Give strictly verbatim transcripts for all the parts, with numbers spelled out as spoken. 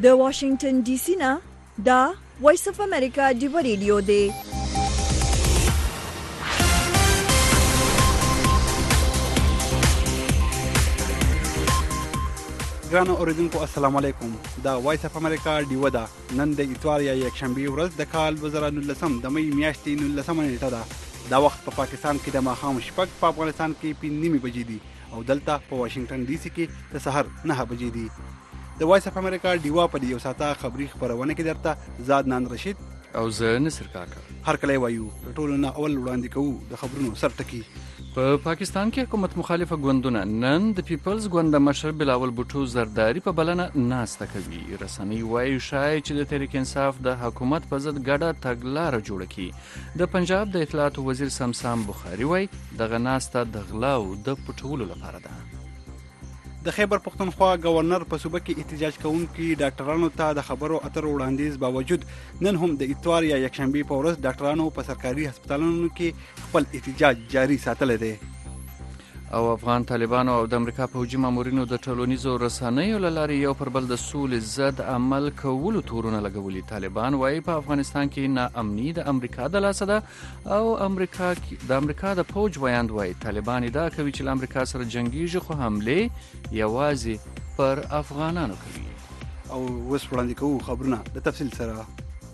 د واشنگټن ډي سي نه دا وایس اف امریکا ډیو ریډیو دی. ګرانو اوریدونکو السلام علیکم. دا وایس اف امریکا ډیو ده. نن د اتوار یا یکشنبه ورځ د کال دوه زره نولسم د مې میاشتې نولسمه نیټه ده. دا وخت په پا پاکستان کې د ماښام شپږ، په افغانستان کې پنځه نیمې بجې دي او دلته په واشنگټن ډي سي کې د سحر نهه بجې دي. د وایس اف امریکا ډیوا په یو ساعته خبري خبرونه کې درته زاد نان رشید او زه نصر کاکا هر کله وایو د ټولو نه اول وړاندې کوو د خبرونو سرټکی. په پا پاکستان کې حکومت مخالفه ګوندونه نن د پیپلز ګوند مشر بلاول بوټو زرداری په بلنه ناسته کوي. رسنۍ وایي شاید چې د تحریک انصاف د حکومت په ضد ګډه تګلاره جوړه کړي. د پنجاب د اطلاعاتو وزیر سمسام بخاري وایي دغه ناسته د غلاو د پټولو لپاره ده. د خیبر پختونخوا گورنر په صوبه کې احتجاج کوونکي ډاکټرانو ته د خبرو اترو وړاندیز باوجود نن هم د اتوار یا یکشنبه په ورځ ډاکټرانو په سرکاري هسپتالونو کې خپل احتجاج جاری ساتلی دی. او افغان طالبانو او د امریکا پوځي مامورینو د ټولنیزو رسنیو له لارې یو پر بل د سولې ضد عمل کولو تورونه لګولي. طالبان وایي په افغانستان کې ناامني د امریکا د لاسه ده او امریکا د امریکا د پوځ ویاند وایي طالبان ادعا کوي چې له امریکا سره جنګیږي خو حملې یوازې پر افغانانو کوي. او اوس وړاندې کوو خبرونه د تفصیل سره.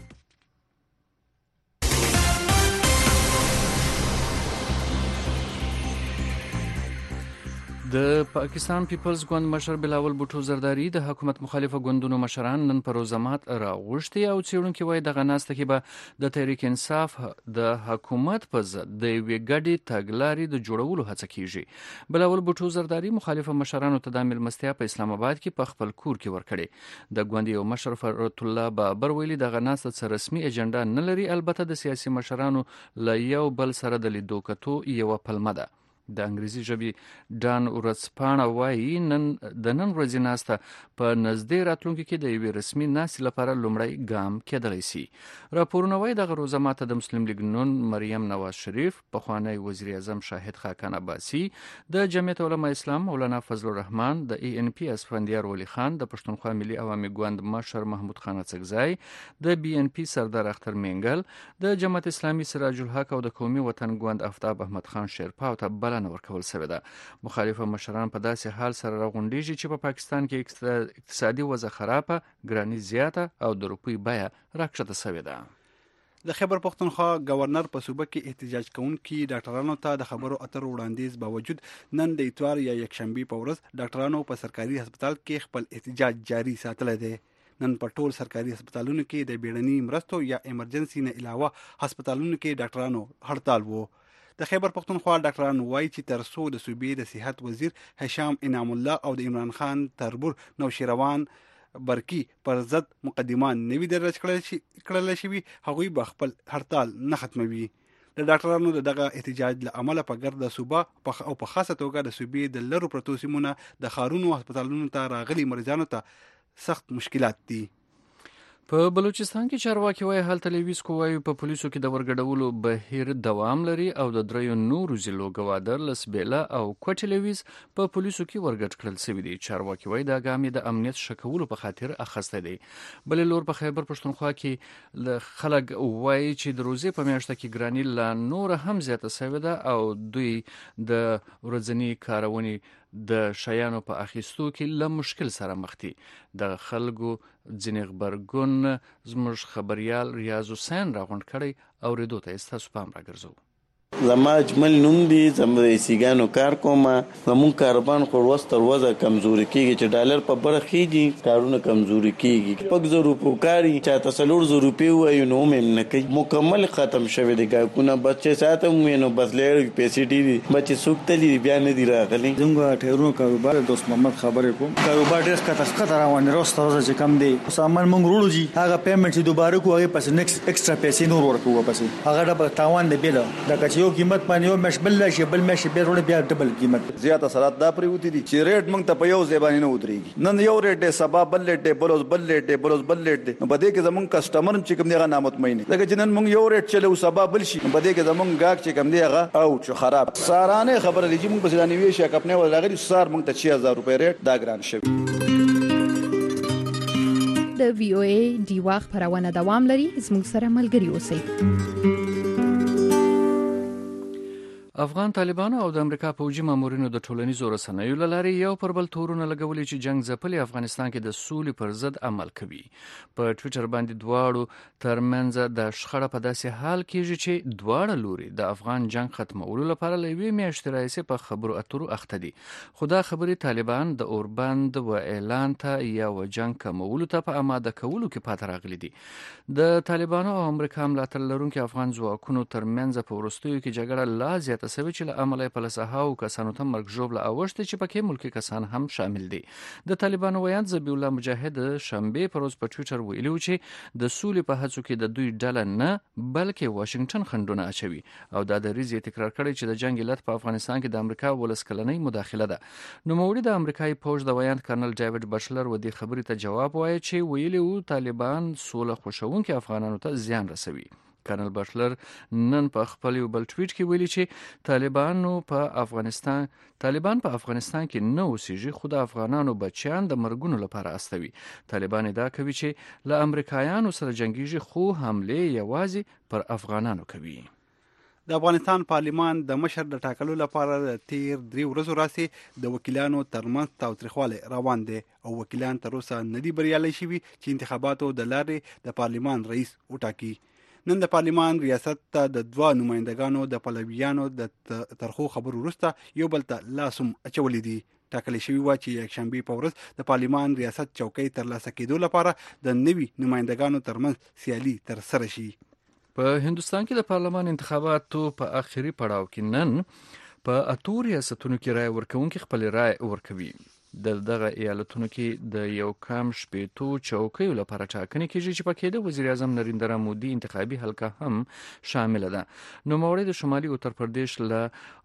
د پاکستان پیپلز ګوند مشر بلاول بوټو زرداری د حکومت مخالفه ګوندونو مشران نن پر روزمات راغوښتي او څېړونکي وایي دغه ناسته کې به د تحریک انصاف د حکومت په ضد د یوې ګډې تګلارې د جوړولو هڅه کیږي. بلاول بوټو زرداری مخالفه مشرانو ته د مېلمستیا په اسلام آباد کې په خپل کور کې ورکړي. د ګوند یو مشر فرت الله بابر ویلي دغه ناسته څه رسمي اجنډا نه لري، البته د سیاسي مشرانو له یو بل سره د لیدو کتو یوه پلمه ده. د انګریزي ژبې ډان ورځپاڼه وایي نن د نن ورځې ناسته په نږدې راتلونکي کې د یوې رسمي ناستې لپاره لومړی ګام کېدلی سي. راپورونه وایي دغه روزه ماته د مسلم لیګ نون مریم نواز شریف، پخوانی وزیر اعظم شاهد خاقان عباسي، د جمعیت علماء اسلام مولانا فضل الرحمن، د ای ان پی اسفندیار ولی خان، د پښتونخوا ملي عوامي ګوند مشر محمود خان اڅکزی، د بی ان پی سردار اختر مینګل، د جماعت اسلامي سراج الحق او د قومي وطن ګوند آفتاب احمد خان شیرپا ته بلنه ورکول شوې ده. مخالفه مشران په داسې حال سره راغونډېږي چې په پاکستان کې اقتصادي وضع خرابه، ګراني زیاته او د روپۍ بیه راکښته شوې ده. د خیبر پختونخوا گورنر په صوبه کې احتجاج کوونکي ډاکټرانو ته د خبرو اترو وړاندیز باوجود نن د اتوار یا یکشنبه په ورځ ډاکټرانو په سرکاري هسپتال کې خپل احتجاج جاری ساتلی دی. نن په ټول سرکاري هسپتالونو کې د بیړني مرستو یا ایمرجنسي نه علاوه هسپتالونو کې ډاکټرانو هړتال وو. د خیبر پختونخوا ډاکټران وایي چې تر څو د صوبې د صحت وزیر هشام انعام الله او د عمران خان تربور نوشیروان برکی پر ضد مقدمه نوي درج کړل شوي هغوی به خپل هړتال نه ختموي. د ډاکټرانو د دغه احتجاج له امله په ګرده صوبه او په خاصه توګه د صوبې د لرو پرتو سیمونه د ښارونو هسپتالونو ته راغلي مریضانو ته سخت مشکلات دي. په بلوچستان کې چارواکي وایي هلته له ویسکو وایي په پولیسو کې د ورګډولو بهیر دوام لري او د دریو نورو ضلعو ګوادر، لسبیله او کوټې لویز په پولیسو کې ورګډ کړل شوي دي. چارواکي وایي دا ګام د امنیت ښه کولو په خاطر اخیستی دی. بلې لور په خیبر پښتونخوا کې خلک وایي چې د روزې په میاشته کې ګراني لا نوره هم زیاته شوې ده او دوی د ورځني کارونې د شیانو په اخیستو کې له مشکل سره مخ دي. د خلکو ځینې غبرګون زموږ خبریال ریاض حسین راغونډ کړی او ریدو ته ستاسو پام راګرځو. زما اجمل نوم دی، زما د سیګانو کار کوم. زمون کاروبار خو ورځ تر ورځې کمزوري کیږي چې ډالر په بره خېږي، کارونه کمزوري کیږي. پک زو روپو کاری چاته سلور زو روپیو وایو نو مې نه کوي، مکمل ختم شوی دی. ګاکونه بچي ساتم نو بس لړ پیسې ډېری بچي سوکتلی بیا نه دی راغلي. زموږ ټیرونو کاروبار دوست محمد خبرې کوم، کاروبار ډېر ښکته ښکته روان دی. روز تر ورځې چې کم دی سامان موږ وروړو جي هغه پیمنټ چې دوباره کوو هغې پسې نیکسټ ایکسټرا پیسې نور ورکوو، پسې هغه ډبل تاوان دی بیله لکه چې یو قیمت باندې یو مش بل شي بل مش بیا وروړي بیا ډبل قیمت زیات اثرات دا پریوتی دي چې ریټ موږ ته په یو ځای باندې نه ودرېږي. نن یو ریټ دی، سبا بل ریټ دی، بلوز بل ریټ دی، بلوز بل ریټ دی. نو په دې کې زموږ کسټمر چې کوم دی هغه نامطمئن دی، ځکه چې نن موږ یو ریټ چلو سبا بل شي. په دې کې زموږ ګاګ چې کوم دی هغه او چې خراب سارانه خبره دی چې موږ په ځلاني وی شي خپل ول راغلی سار موږ ته شش هزار روپۍ ریټ دا ګران شوی. د وی او ای دیوا خبرونه دوام لري. زموږ سره ملګري اوسئ. افغان طالبانو او د امریکا پوځي مامورینو د ټولنیزو رسنیو له لارې یو پر بل تورونه لګولي چې جنگ ځپلي افغانستان کې د سولې پر ضد عمل کوي. په ټویټر باندې دواړو ترمنځ د شخړه په داسې حال کېږي چې دواړه لوري د افغان جنگ ختمولو لپاره له یوې میاشتې راهیسې په خبرو اترو اخته دي. خو دا خبرې طالبان د اوربند و اعلان ته یا و جنگ کمولو ته په آماده کولو کې پاتې راغلي دي. د طالبانو او امریکا ملاتړ لرونکي افغان ځواکونو ترمنځ په وروستیو کې جګړه لا زیاته سوي چې له امله په لسهاو کسانو ته مرګ ژوبله اوښتې چې پکې ملکي کسان هم شامل دي. د طالبانو ویاند ذبیح الله مجاهد شنبې پر ورځ په ټویټر ویلي و چې د سولې په هڅو کې د دوی ډله نه بلکې واشنگټن خنډونه اچوي او دا دریځ یې تکرار کړی چې د جنګ علت په افغانستان کې د امریکا ولس کلنۍ مداخله ده. نوموړي د امریکایي پوځ د ویاند کرنل ډیوډ بشلر و دې خبرې ته جواب وایي چې ویلي و طالبان سوله خوښونکي افغانانو ته زیان رسوي. کرنل بشلر نن په خپل یو بل ټویټ کې ویلي چې طالبانو په افغانستان طالبان په افغانستان کې نه اوسېږي خو د افغانانو بچیان د مرګونو لپاره استوي. طالبان ادعا کوي چې له امریکایانو سره جنګیږي خو حمله یوازې پر افغانانو کوي. د افغانستان پارلمان د مشر د ټاکلو لپاره د تیر درې ورځو راځي د وکیلانو ترمنځ تاوتریخوالی روان دی او وکیلان تر اوسه نه دي بریالي شوي چې انتخاباتو د لارې د پارلمان رئیس وټاکي. نن د پارلمان ریاست ته د دوه نمایندګانو د پلویانو د ترخو خبرو وروسته یو بل ته لاسم اچولي دي. ټاکل شوي و چې یکشنبې په ورځ د پارلمان ریاست چوکۍ ترلاسه کېدو لپاره د نوي نمایندګانو ترمنځ سیالي ترسره شي. په هندوستان کې د پارلمان انتخاباتو په آخري پړاو کې نن په اتو ریاستونو کې رای ورکوونکي خپل رای ورکوي. د دغه ایالتونو کې د یو کم شپېتو چوکیو لپاره ټاکنې کېږي چې پکې د وزیر اعظم نریندرا مودي انتخابي حلقه هم شامل ده. نوموړی د شمالي اتر پردیش له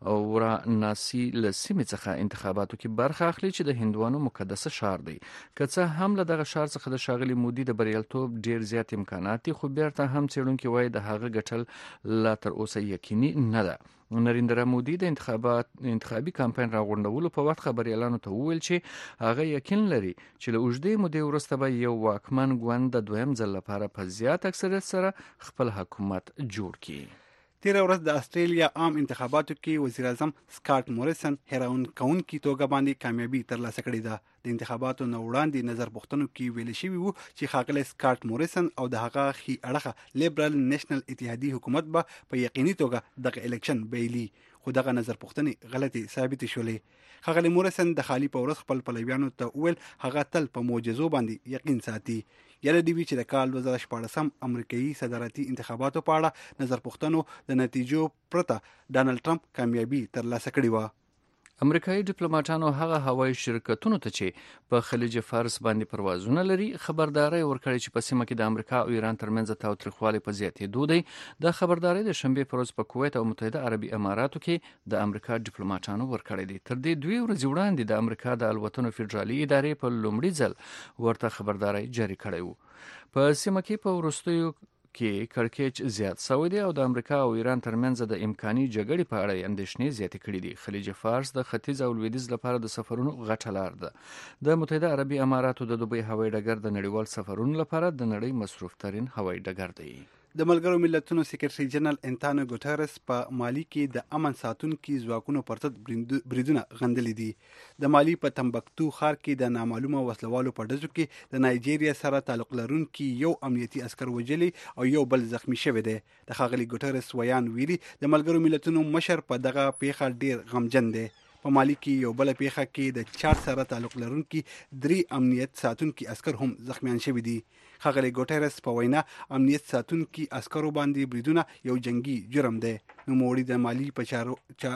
وراناسي له سیمې څخه انتخاباتو کې برخه اخلي چې د هندوانو مقدسه ښار دی. که څه هم له دغه ښار څخه د ښاغلي مودي د بریالیتوب ډیر زیات امکانات دي خو بیرته هم څېړونکي وایي د هغه ګټل لا تر اوسه یقیني نه ده. نریندرا مودي د انتخابات انتخابي کمپاین راغونډولو په وخت خبريالانو ته وویل چې هغه یقین لري چې له اوږدې مودې وروسته به یو واکمن ګوند د دویم ځل لپاره په زیات اکثریت سره خپل حکومت جوړ کړي. تیر ورځ د استرالیا عام انتخاباتو کې وزیر اعظم سکاټ موریسن هیرون کونکي توګه باندې کامیابی ترلاسه کړې ده. د انتخاباتو نه وړاندې نظر پوښتنو کې ویل شوي وو چې ښاغلی سکاټ موریسن او د هغه ښي اړخه لیبرل نیشنل اتحادي حکومت به په یقیني توګه دغه الیکشن بیلي خو دغه نظر پوښتنې غلطي ثابت شولې. ښاغلی موریسن د خالی په ورځ خپل پلویانو ته وویل هغه تل په معجزو باندې یقین ساتي. یاده دی وی چې د کال دوه زره شپاړسم امریکایي صدارتي انتخاباتو په اړه نظر پوښتنو د نتیجو پرته ډانلډ ټرمپ کامیابی ترلاسه کړې وه. امریکایي ډیپلوماټانو هغه هوایي شرکتونو ته چې په خلیج فارس باندې پروازونه لري خبرداري ورکړي چې په سیمه کې د امریکا او ایران ترمنځ تاوتریخوالی په زیاتېدو دی. د خبرداري د شنبې په ورځ په کویت او متحده عربي اماراتو کې د امریکا ډیپلوماټانو ورکړي دي. تر دې دوی ورځې وړاندې د امریکا د الوتنو فدرالي ادارې په لومړي ځل ورته خبرداري جاری کړې وه. په سیمه کې په وروستیو کې کړکېچ زیات شوی دی او د امریکا او ایران ترمنځ د امکاني جګړې په اړه اندېښنې زیاتې کړې دي. خلیج فارس د ختیځ او لویدیځ لپاره د سفرونو غټه لار ده. د متحده عربي اماراتو د دوبۍ هوایي ډګر د نړیوال سفرونو لپاره د نړۍ مصروف ترین هوایي ډګر دی. د ملګرو ملتونو سیکریټري جنرال انټانیو ګوټرس په مالی کې د امن ساتونکو ځواکونو پر ضد بریدونه غندلي دي. د مالی په تمبکتو ښار کې د نامعلومه وسلوالو په ډزو کې د نایجیریا سره تعلق لرونکي یو امنیتي عسکر وژلی او یو بل زخمی شوی دی. د ښاغلي ګوټرس ویان ویلي د ملګرو ملتونو مشر په دغه پیښه ډیر غمجن دی. په مالی کې یو بل پیښه کې د چاد سره تعلق لرونکي درې امنیت ساتونکي عسکر هم زخمیان شوي دي. ښاغلی ګوټرس په وینا امنیت ساتونکي عسکرو باندې بریدونه یو جنگي جرم دی. نوموړي د مالی په چارو چا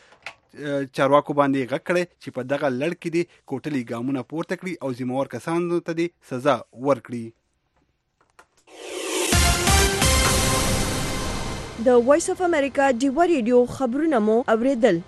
چارواکو باندې غږ کړی چې په دغه لړ کې دي کوټلي ګامونه پورته کړي او ذمہوار کسانو ته دي سزا ورکړي. د وایس اف امریکا ډیوا ریډیو خبرونه مو اوریدل.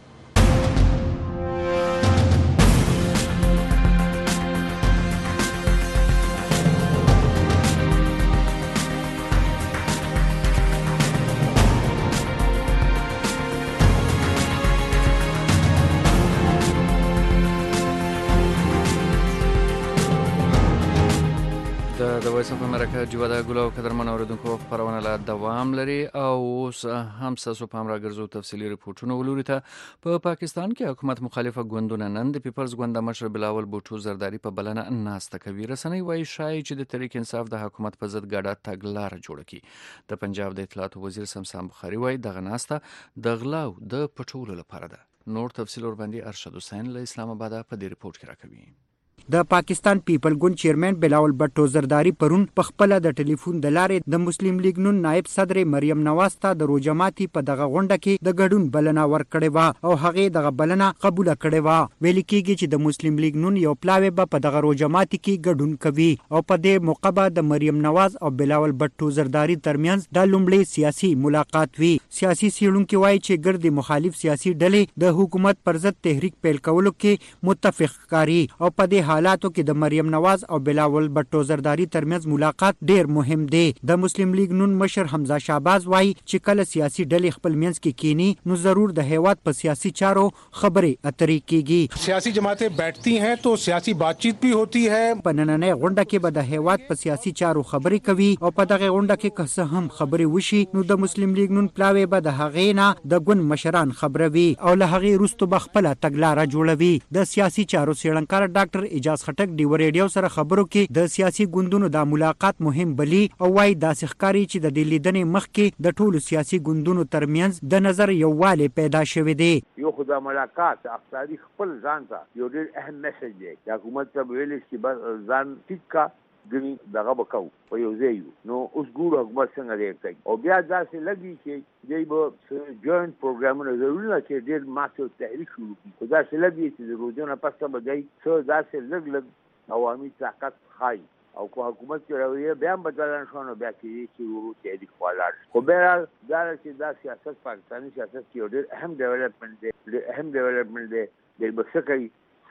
د وایس اف امریکا جوړه د ګلو قدرمن اوریدونکو خبرونه لا دوام لري او اوس هم تاسو په امر غرزو تفصیلی ریپورتونه ولوري ته په پا پاکستان کې حکومت مخالفه ګوندونه نن د پیپلز ګوند مشر بلاول بوټو زرداری په بلنه ناسته کوي. رسنۍ وایي شایي چې د تحریک انصاف د حکومت په ضد ګډه تګلار جوړه کړي. د پنجاب د اطلاعات وزیر سمسام بخاری وایي دغه ناسته د غلاو د پټولو لپاره ده. نور تفصیل ور باندې ارشد حسین له اسلام آباد په دې ریپورت کې راکوي. د پاکستان پیپل ګوند چیرمن بلاول بټو زرداری پرون په خپل د ټلیفون د لارې د مسلم لیگ نون نائب صدر مریم نواز ته د روجماتي په دغه غونډه کې د ګډون بلنه ورکړې و او هغه دغه بلنه قبول کړې و. ویل کېږي چې د مسلم لیگ نون یو پلاوی به په دغه روجماتي کې ګډون کوي او په دې موقع به د مریم نواز او بلاول بټو زرداری ترمنځ د لومړي سیاسي ملاقات وی. سیاسي سیړونکو وایي چې ګرد مخالف سیاسي ډلې د حکومت پر ضد تحریک پیل کولو کې متفق کاری او په دې حالاتو کې د مریم نواز او بلاول بټو زرداری ترمنځ ملاقات ډیر مهم دی. د مسلم لیگ نون مشر حمزه شهباز وایي چې کله سیاسي ډلې خپل منځ کې کینی نو ضرور د هیواد په سیاسي چارو خبرې اترې کیږي. سیاسي جماعتیں بیٹھتی ہیں تو سیاسی بات چیت بھی ہوتی ہے. په نننۍ غونډه کې به د هیواد په سیاسي چارو خبرې کوي او په دغه غونډه کې که څه هم خبرې وشي نو د مسلم لیگ نون پلاوی به د هغې نه د ګوند مشران خبروي او له هغې وروسته به خپله تګلاره جوړوي. د سیاسي چارو څېړنکار ډاکټر اجاز خټک ډیو ریډیو سره خبرو کې د سیاسي ګوندونو د ملاقات مهم بلی او وايي داسې ښکاري چې د دې لیدنې مخکې د ټولو سیاسي ګوندونو ترمنځ د نظر یووالی پیدا شوی دی. یو خو د ملاقات اقتصادي خپل ځان ته یو ډېر اهم میسج دی. د حکومت ته ویل چې بس ځان ټیک کا ګني دغه وکاو په یو ځای نو اوس ګورو حکومت څنګه دی کوي او بیا داسې لګي چې دوی به جوائنټ پروګرامونه ضروري نه چې ډېر ماسو تحریک شروع کړي. خو داسې لګي چې د روزونه پسته به دی څه داسې لږ لږ عوامي طاقت خای او کو حکومت کې رویه بیا بدلن شو نو بیا کې چې ورو تحریک ولاړ. خو بیا دا چې دا سیاست پاکستاني سیاست کې ډېر اهم ډیولپمنٹ دی اهم ډیولپمنٹ دی د بسکې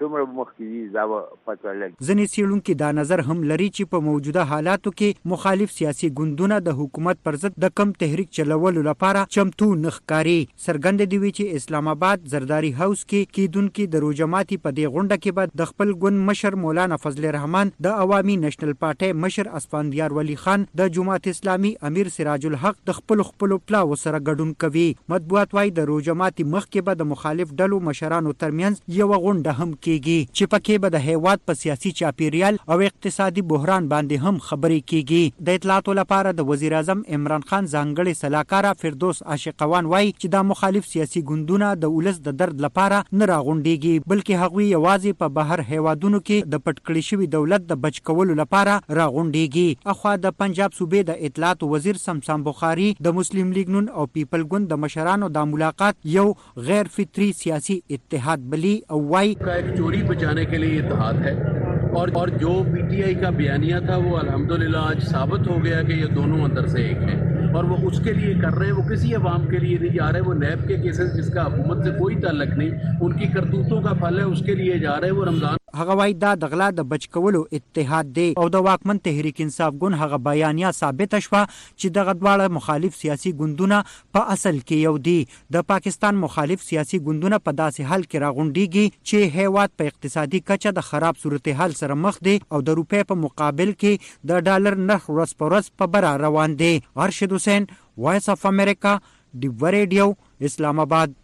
ځینې څېړونکي دا نظر هم لري چې په موجوده حالاتو کې مخالف سیاسي ګوندونه د حکومت پر ضد د کم تحریک چلولو لپاره چمتو نه ښکاري. څرګنده دی چې اسلام آباد زرداری هاوس کې کیدونکي د روجماتي په دې غونډه کې به د خپل ګوند مشر مولانا فضل الرحمن د عوامي نېشنل پارټۍ مشر اسفندیار ولی خان د جماعت اسلامي امیر سراج الحق د خپل خپل پلاو سره ګډون کوي. مطبوعات وايي د روجماتي مخکې به د مخالف ډلو مشرانو ترمنځ یو غونډه هم کېږي چې پکې به د هیواد په سیاسي چاپیریال او اقتصادي بحران باندې هم خبرې کیږي. د اطلاعاتو لپاره د وزیر اعظم عمران خان ځانګړي سلاکار فردوس عاشقوان وایي چې دا مخالف سیاسي ګوندونه د ولس د درد لپاره نه راغونډيږي بلکې هغوی یوازې په بهر هیوادونو کې د پټکړې شوي دولت د بچ کولو لپاره راغونډيږي. اخوا د پنجاب صوبې د اطلاعات وزیر سمسام بخاری د مسلم لیگ نون او پیپل ګوند د مشرانو د ملاقات یو غیر فطری سیاسي اتحاد بلی او وایي चोरी बचाने के लिए इत्तेहाद है और और जो पीटीआई का बयानिया था वो अल्हम्दुलिल्लाह आज साबित हो गया कि ये दोनों अंदर से एक हैं और वो उसके लिए कर रहे हैं. वो किसी अवाम के लिए नहीं जा रहे. वो नैब के केसेस जिसका हुकूमत से कोई ताल्लुक नहीं उनकी करतूतों का फल है उसके लिए जा रहे हैं. वो रमजान هغه وایي دا د غلا د بچ کولو اتحاد دی او د واکمن تحریک انصاف ګوند هغه بیانیه ثابته شوه چې دغه دواړه مخالف سیاسي ګوندونه په اصل کې یو دي. د پاکستان مخالف سیاسي ګوندونه په داسې حال کې راغونډيږي چې هیواد په اقتصادي کچه د خراب صورتحال سره مخ دی او د روپې په مقابل کې د ډالر نرخ ورځ په ورځ په بره روان دی. ارشد حسین وایس اف امریکا ډیو ریډیو اسلام آباد.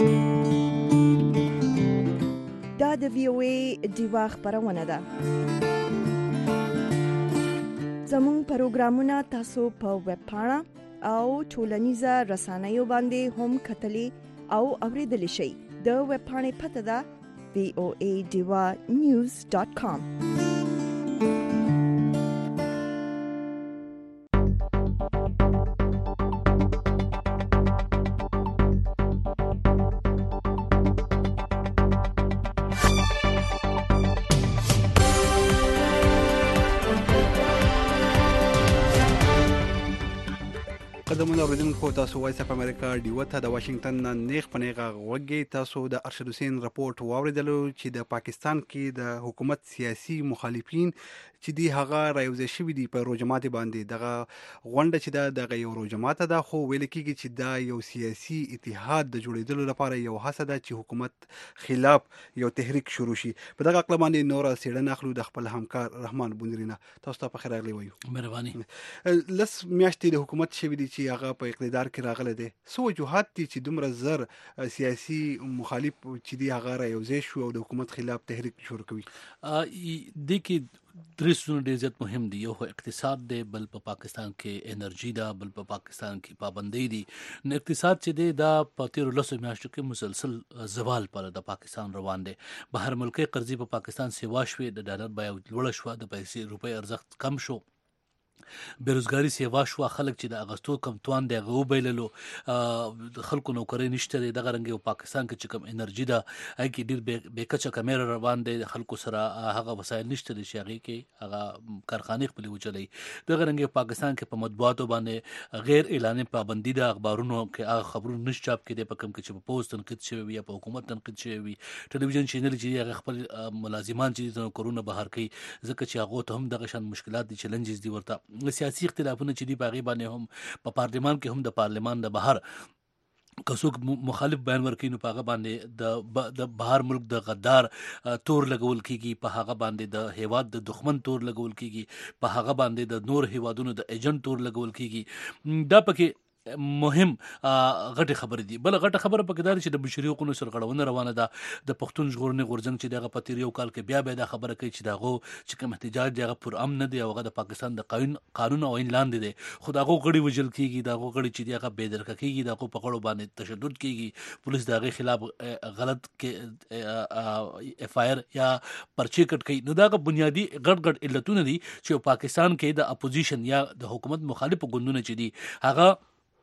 دا د وی او ای دیوا خبرونه ده. زموږ پروګرامونه تاسو په ویب پاڼه او ټولنیزه رسنیو باندې هم کتلی او اوریدلی شئ. د ویب پاڼې پته ده وی او ای دیوا نیوز ډاٹ کام. محترمو اوریدونکو تاسو وایس اف امریکا ډیو ته د واشنگټن نه نیغ په نیغه غوږی تاسو د ارشد حسین رپورت واوریدلو چې د پاکستان کې د حکومت سیاسي مخالفین چې دی هغه رايوځای شوي دي په روجمات باندې دغه غونډه چې دا دغه یو روجمات ده خو ویل کېږي چې دا یو سیاسي اتحاد د جوړېدلو لپاره یو هڅه ده چې حکومت خلاف یو تحریک شروع شي. په دغه اقل باندې نور څېړنه اخلو د خپل همکار رحمان بندرینه. تاسو ته په خیر راغلی وایو. مهرباني. لس میاشتې د حکومت شوي دي چې هغه په اقتدار کې راغلی دی. څه وجوهات دي چې دومره زر سیاسي مخالف چې دی هغه رايوځای شو او د حکومت خلاف تحریک شروع کوي؟ د کې درې څونه ډېر زیات مهم دي. یو اقتصاد دی، بل په پاکستان کې انرژي ده، بل په پاکستان کې پابندۍ دي. نو اقتصاد چې دی دا په تیرو لسو میاشتو کې مسلسل زوال پر د پاکستان روان دی. بهر ملکي قرضې په پاکستان سیوا شوې، د ډالر بیه لوړه شوه، د پیسې روپۍ ارزښت کم شو، بیروزګاری سیوا شو، خلک چې د اغستو کم توان دی هغه وبایللو، خلکو نوکرۍ نشته دی. دغه رنګ یو پاکستان کې چې کم انرژي ده هغې کې ډېر بې کچه کمیره روان دی، خلکو سره هغه وسایل نشته دی چې هغې کې هغه کارخانې خپلې وچلوي. دغه رنګ یو پاکستان کې په مطبوعاتو باندې غیر اعلاني پابندي ده، اخبارونو کې هغه خبرونه نشي چاپ کېدی په کوم کې چې په پوز تنقید شوی وي یا په حکومت تنقید شوی وي. ټلویزیون چینل چې هغه خپل ملازمان چې د نوکرونه بهر کوي ځکه چې هغو ته هم دغه شان مشکلات دي، چیلنجز دي ورته. سیاسي اختلافونه چې دي په هغې باندې هم په پارلمان کې هم د پارلمان د بهر که څوک مخالف بیان ورکوي نو په هغه باندې د بهر ملک د غدار تور لګول کېږي، په هغه باندې د هیواد د دښمن تور لګول کېږي، په هغه باندې د نور هیوادونو د ایجنټ تور لګول کېږي. دا پکې مهم غټه خبره دي. بل غټه خبره پکې دا چې د بشري حقوقو سرغړونه روانه ده. د پښتون ژغورنې غورځنګ چې دغه په تیر یو کال کې بیا بیا دا خبره کوي چې دغه چې کوم احتجاج دی هغه پر امن نه دی او هغه د پاکستان د قانون قانون او آئین لاندې دی. خو دغه غړي وجل کېږي، دغه غړي چې دغه بې درکه کېږي، دغه په غړو باندې تشدد کېږي، پولیس دغه خلاف غلط کې اف آی آر یا پرچې کټ کوي. نو دغه بنیادی غټ غټ علتونه دي چې پاکستان کې د اپوزیشن یا د حکومت مخالف ګوندونه چې دي هغه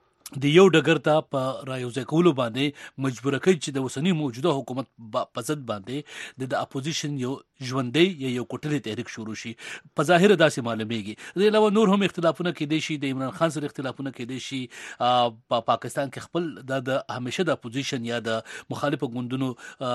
د یو ډګر ته په رايوځای کولو باندې مجبوره کوي چې د اوسني موجوده حکومت په ضد باندې د اپوزیشن یو ژوندی یا یو کوټلې تحریک شروع شي. په ظاهره داسې معلومیږي. د علاوه نور هم اختلافونه کېدای شي، د عمران خان سره اختلافونه کېدای شي. په پاکستان کې خپل د همیشه د اپوزیشن یا د مخالفو ګوندونو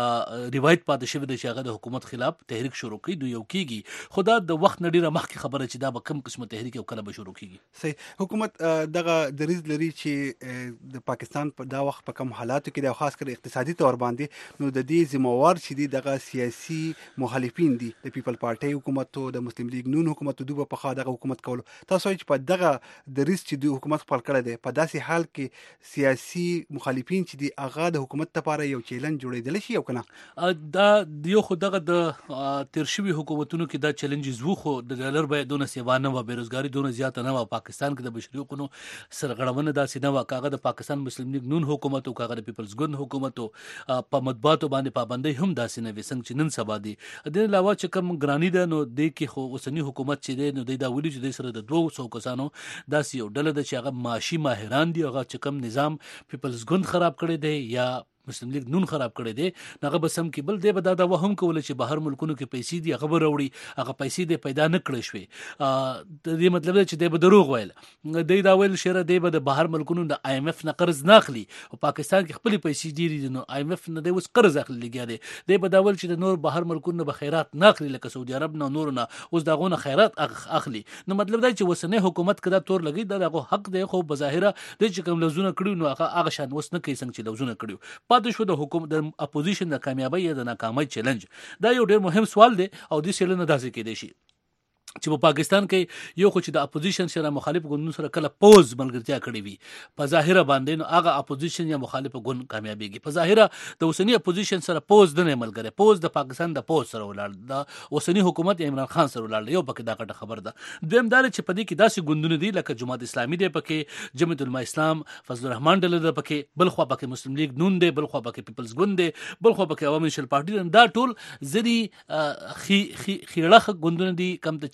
روایت پاتې شوی دی چې هغه د حکومت خلاف تحریک شروع کوي. نو یو کېږي، خو دا د وخت نه ډېره مخکې خبره چې دا به کوم قسمه تحریک او کله به شروع کېږي. صحیح. حکومت دغه دریځ لري چې د پاکستان په دا وخت په کوم حالاتو کې د خاص کر اقتصادي تور باندې نو د دې ذمہوار چې دی دغه سیاسي مخالفین دي، د پیپل پارټي حکومت او د مسلم لیگ نون حکومت دوی په خا دغه حکومت کولو. تاسو چې په دغه دریځ چې د حکومت خپل کړی دی په داسې حال کې سیاسي مخالفین چې دی هغه د حکومت لپاره یو چیلنج جوړېدل شي او کنه؟ دا یو خو دغه د تیر شوي حکومتونو کې دا چیلنجز وو، خو د ډالر بیه دونه سیوا نه وه، بیروزګاري دونه زیاته نه وه، پاکستان کې د بشري حقوقو سرغړونه داسې نه وه. کاغه د پاکستان مسلم لیگ نون حکومت او کاغه د پیپلز ګوند حکومت په مطبوعاتو باندې پابندۍ هم داسې نه وي څنګه چې نن سبا دي. د علاوه چې کوم ګرانی ده نو د کې خو اوسنی حکومت چې دی نو د دا ویلي چې د سره د دوه سو کسانو داسې یو ډله ده چې هغه معاشي ماهران دي، هغه چې کوم نظام پیپلز ګوند خراب کړی دی یا مسلم لیگ نون خراب کړی دی هغه به سم کې. بل دی به دا دا وهم کوله چې بهر ملکونو کې پیسې دي هغه به راوړي، هغه پیسې دی پیدا نه کړی شوې. د دې مطلب دی چې دی به دروغ ویل، دی دا ویل شیره دی به د بهر ملکونو د آی ایم ایف نه قرض نه اخلي او پاکستان کې خپلې پیسې ډېرې دي نو آی ایم ایف نه دی اوس قرض اخلي لګیا دی. دی به دا ویل چې د نور بهر ملکونو نه به خیرات نه اخلي لکه سعودي عرب نه نور نه، اوس د هغو نه خیرات اخلي. نو مطلب دی چې اوسنی حکومت که دا تور لګي دا د هغو حق دی، خو بظاهره دی چې کوم لفظونه کړي نو هغه هغه شان اوس نه کوي څنګه چې لفظونه کړي. پاتې شو د حکومت د اپوزیشن د کامیابی یا د ناکامۍ چیلنج. دا یو ډېر مهم سوال دی او د څېړنه داسې کېدای شي چې په پاکستان کې یو خو چې د اپوزیشن سره مخالف ګوندونو سره کله پوز ملګرتیا کړې وي په ظاهره باندې نو هغه اپوزیشن یا مخالف ګوند کامیابیږي. په ظاهره د اوسنی اپوزیشن سره پوز نه ملګری، پوز د پاکستان د پوز سره ولاړ، د اوسنی حکومت عمران خان سره ولاړ. یو پکې دا غټه خبر ده. دویم دا چې په دې کې داسې ګوندونه دي لکه جماعت اسلامي دی پکې، جمعیت العلماء اسلام، فضل الرحمن ډله ده پکې، بل خوا پکې مسلم لیگ نون دی، بل خوا پکې پیپلز ګوند دی، بل خوا پکې عوامي نېشنل پارټي دی. دا ټول ځینې خیړه ګوندونه دي کوم ته چې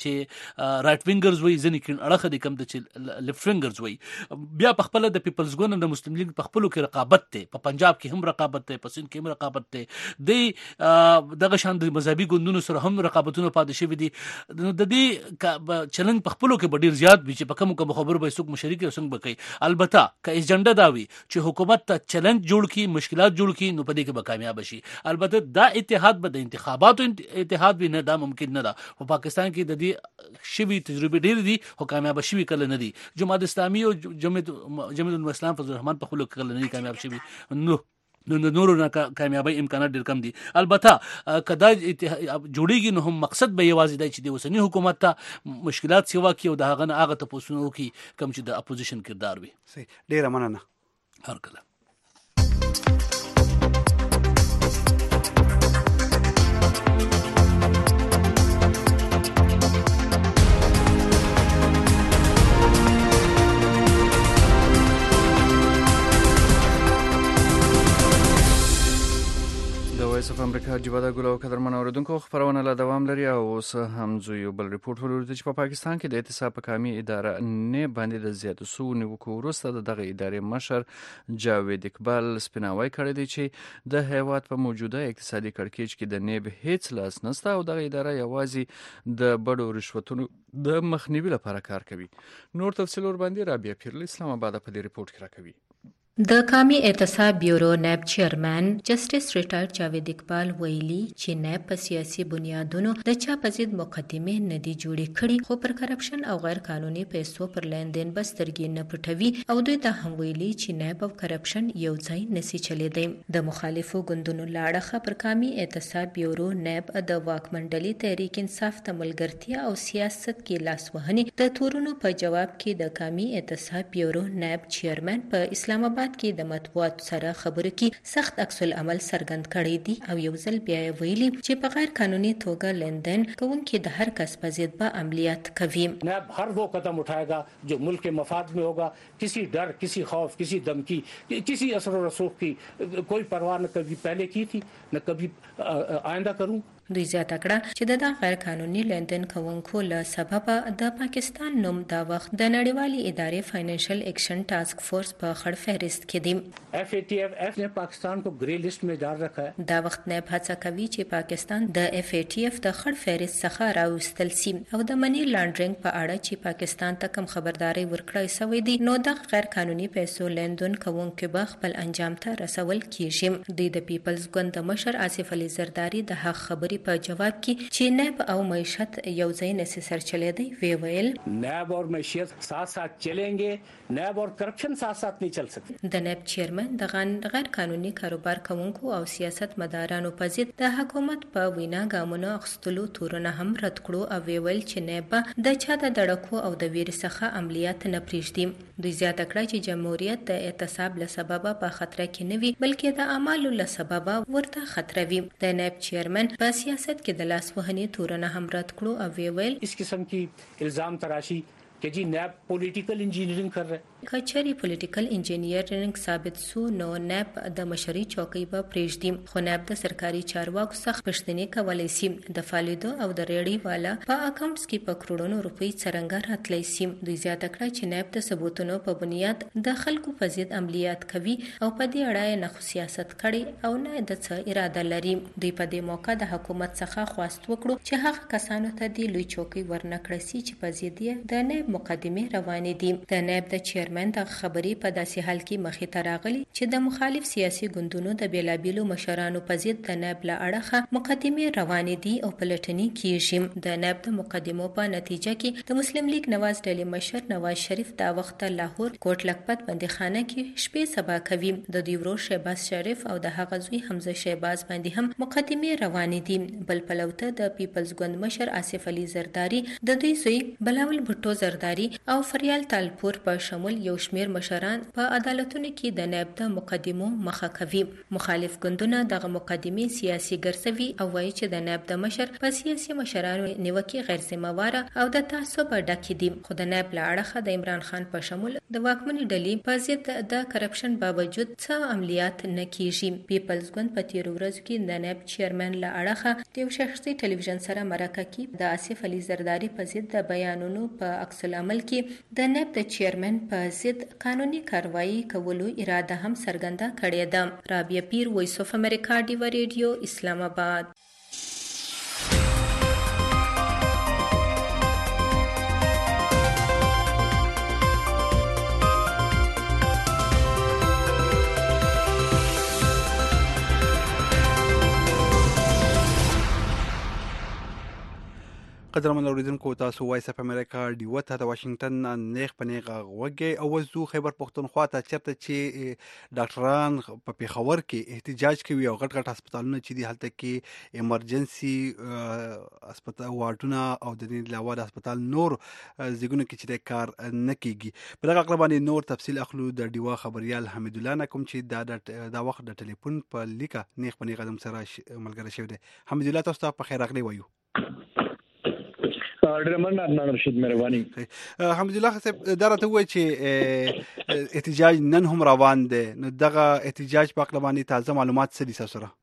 چې رائټ وینګرز وي ځنې کین اړخ دي کم د چې لیفت وینګرز وي بیا په خپل د پیپلز ګوند د مسلم لیگ په خپلو کې رقابت ته په پنجاب کې هم رقابت ته په سند کې هم رقابت ته د دغه شان د مذهبي ګوندونو سره هم رقابتونه پاتې شوي دي نو د دې چلنج په خپلو کې ډیر زیات وي چې په کوم کوم خبرو به څوک مشرک او څنګه بکي البته که ایجنډا دا وي چې حکومت ته چلنج جوړ کی مشکلات جوړ کی نو په دې کې به کامیاب شي البته دا اتحاد به د انتخاباتو اتحاد وي نه دا ممکن نه ده په پاکستان کې د دې شوي تجربه ډیر دي خو کامیاب شي کله نه دي جماعت اسلامي او جماعت جماعت الاسلام فضل الرحمن په خپل کې کله نه کامیاب شي نو نو نورو نه کامیابی امکانات ډیر کم دي البته کدا جوړیږي نو هم مقصد به یوازې دی چې د اوسنی حکومت ته مشکلات سیوا کی او د هغه نه هغه ته پوسونو کی کم چې د اپوزیشن کردار وي ډیر مننه هر کله وایس اف امریکا جوبا د ګلو قدرمن اوریدونکو خبرونه لا دوام لري او اوس هم زو یو بل ریپورت ولرو چې په پاکستان کې د احتساب کامي اداره نه باندې د زیات سو نیوکو وروسته دغه ادارې مشر جاوید اقبال سپیناوی کړی دی چې د هیواد په موجوده اقتصادي کړکېچ کې د نیب هیڅ لاس نشته او دغه اداره یوازې د بډو رشوتونو د مخنیوي لپاره کار کوي نور تفصیل ور باندې رابعه پیرلی اسلام آباد په دې ریپورت کې راکوي د قومي احتساب بیورو نیب چیرمن جسټس ریټایرډ جاوید اقبال ویلي چې نیب په سیاسي بنیادونو د چا په ضد مقدمه نه دي جوړې کړي خو پر کرپشن او غیر قانوني پیسو پر لیندین بسترګې نه پټوي او دوی دا هم ویلي چې نیب او کرپشن یو ځای نسی چلیدي د مخالفو ګوندونو لاړه پر قومي احتساب بیورو نیب د واکمنډلي تحریک انصاف ته ملګرتیا او سیاست کې لاسوهنې د تورونو په جواب کې د قومي احتساب بیورو نیب چیرمن په اسلام آباد کې د مطبوعات سره خبرو کې سخت عکس العمل څرګند کړی دی او یو ځل بیا ویلي چې په غیر قانوني توګه لیندین کوونکي د هر کس په ضد به عملیات کوي نیب हर वो कदम उठाएगा जो मुल्क के मफाद में होगा किसी डर किसी खौफ किसी धमकी किसी असर रसूख की कोई परवाह न कभी पहले की थी न कभी आइंदा करूं دوی زیاته کړه چې د غیر قانوني لیندین کوونکو له سبب د پاکستان نوم دا وخت د نړیوالې ادارې فاینانشل ایکشن ټاسک فورس په خړ فهرست کې دی اف ای ټی اف اف نے پاکستان کو گرے لسٹ میں ډال رکھا ہے دا وخت نه هڅه کوي چې پاکستان د اف ای ټی اف د خړ فهرست څخه راوستل شي او د منی لانډرینګ په اړه چې پاکستان ته کوم خبرداري ورکړی شوې دي نو د غیر قانوني پیسو لیندین کوونکو به خپل انجام ته رسول کیږي د د پیپلز ګوند مشر آصف علي زرداری د حق خبري په جواب کې چې نیب او معیشت یو ځای نشي سر چلے دی وی ویل نیب اور معیشت ساتھ ساتھ چلیں گے نیب اور کرپشن ساتھ ساتھ نہیں چل سکتے د نیب چیرمن د غیر قانوني کاروبار کوونکو او سیاست مدارانو په ضد د حکومت په وینا ګامونو اخستلو تورونه هم رد کړو او وی ویل چې نیب د چا د دړکو او د ویر څخه عملیات نه پریږدي دوی زیاته کړه چې جمهوریت د اعتصاب له سبب په خطر کې نه وي بلکې د اعمالو له سبب ورته خطر وي د نیب چیرمن په سیاست کې د لاس وهنې تورونه هم رد کړو او وی ویل اس قسم کی الزام تراشی کہ جی نیب پولیټیکل انجینئرینګ کر رہے کچري پولیټیکل انجینیرینګ ثابت سو نو نیب د مشري چوکۍ په پریږدي خو نیب د سرکاري چارواکو څخه پښتني کولای شي د فالیدو او د ریډي والا په اکاونټس کې په کروڑونو روپۍ څرنګه راتلی شي دوی زیاته کړه چې نیب د ثبوتونو په بنیاد د خلکو په ضد عملیات کوي او په دې اړه نه خو سیاست کړي او نه د څه اراده لري دوی په دې موقع د حکومت څخه خواست وکړو چې هغه کسانو ته د لوی چوکۍ ورنکړي شي چې په ضد یې د نیب مقدمه روانې دي د نیب د چیرمن د خبري په داسې حال کې مخې ته راغلي چې د مخالف سیاسي ګوندونو د بیلابیلو مشرانو په ضد د نیب له اړخه مقدمه روانې دي او پلټنې کیږي د نیب د مقدمو په نتیجه کې د مسلم لیگ نواز ډلې مشر نواز شریف دا وخت لاهور کوټ لکپت بندیخانه کې شپې سبا کوي د دوی ورور شهباز شریف او د هغه زوی حمزه شهباز باندې هم مقدمه روانې دي بل پلوته د پیپلز ګوند مشر آصف علي زرداری د دوی زوی بلاول بھټو زرداری زرداری او فریال تالپور په شمول یو شمیر مشران په عدالتونو کې د نائب د مقدمو مخه کوي. مخالف ګوندونه دغه مقدمې سیاسي ګرځوي او وایي چې د نائب د مشر په سیاسي مشرانو نیوکه غیر ذمہواره او د تعصب ډکې دي. خو د نائب له اړخه د عمران خان په شمول د واکمنې ډلې په ضد د کرپشن باوجود څه عملیات نه کیږي. پیپلز ګوند په تیر ورځ کې د نائب چیرمن له اړخه د یو شخصي ټلویزیون سره مرکه کې د آصف علي زرداری په ضد د بیانونو په عکس العمل کې د نائب د چیرمن په ضد قانوني کاروایی کولو اراده هم څرګنده کړې ده. رابعه پیر، وایس اف امریکا، ډیوا ریډیو، اسلام آباد. قدرمن اوریدونکو، تاسو وایس اف امریکا ډیو ته د واشنگټن نیغ په نیغه غوږی او وزو خیبر پختونخوا ته چرته چې ډاکټران په پیښور کې احتجاج کوي او غټ غټ هسپتالونه چې دي هلته کې ایمرجنسي هسپتال واټونه او د دې علاوه د هسپتال نور زیګونه کې چې کار نه کیږي. په دغه اړه باندې نور تفصیل اخلو د ډیوا خبريال حمید الله نه کوم چې دا د وخت د ټلیفون په لیکه نیغ په نیغه د سره ملګری شوی دی. حمید الله، تاسو ته په خیر راغلی وایو. ډرمن عدنان رشید مهرباني. حمید الله صاحب، دا راته وایي چې احتجاج نن هم روان دی، نو دغه احتجاج په اړه باندې تازه معلومات څه دي تاسو سره؟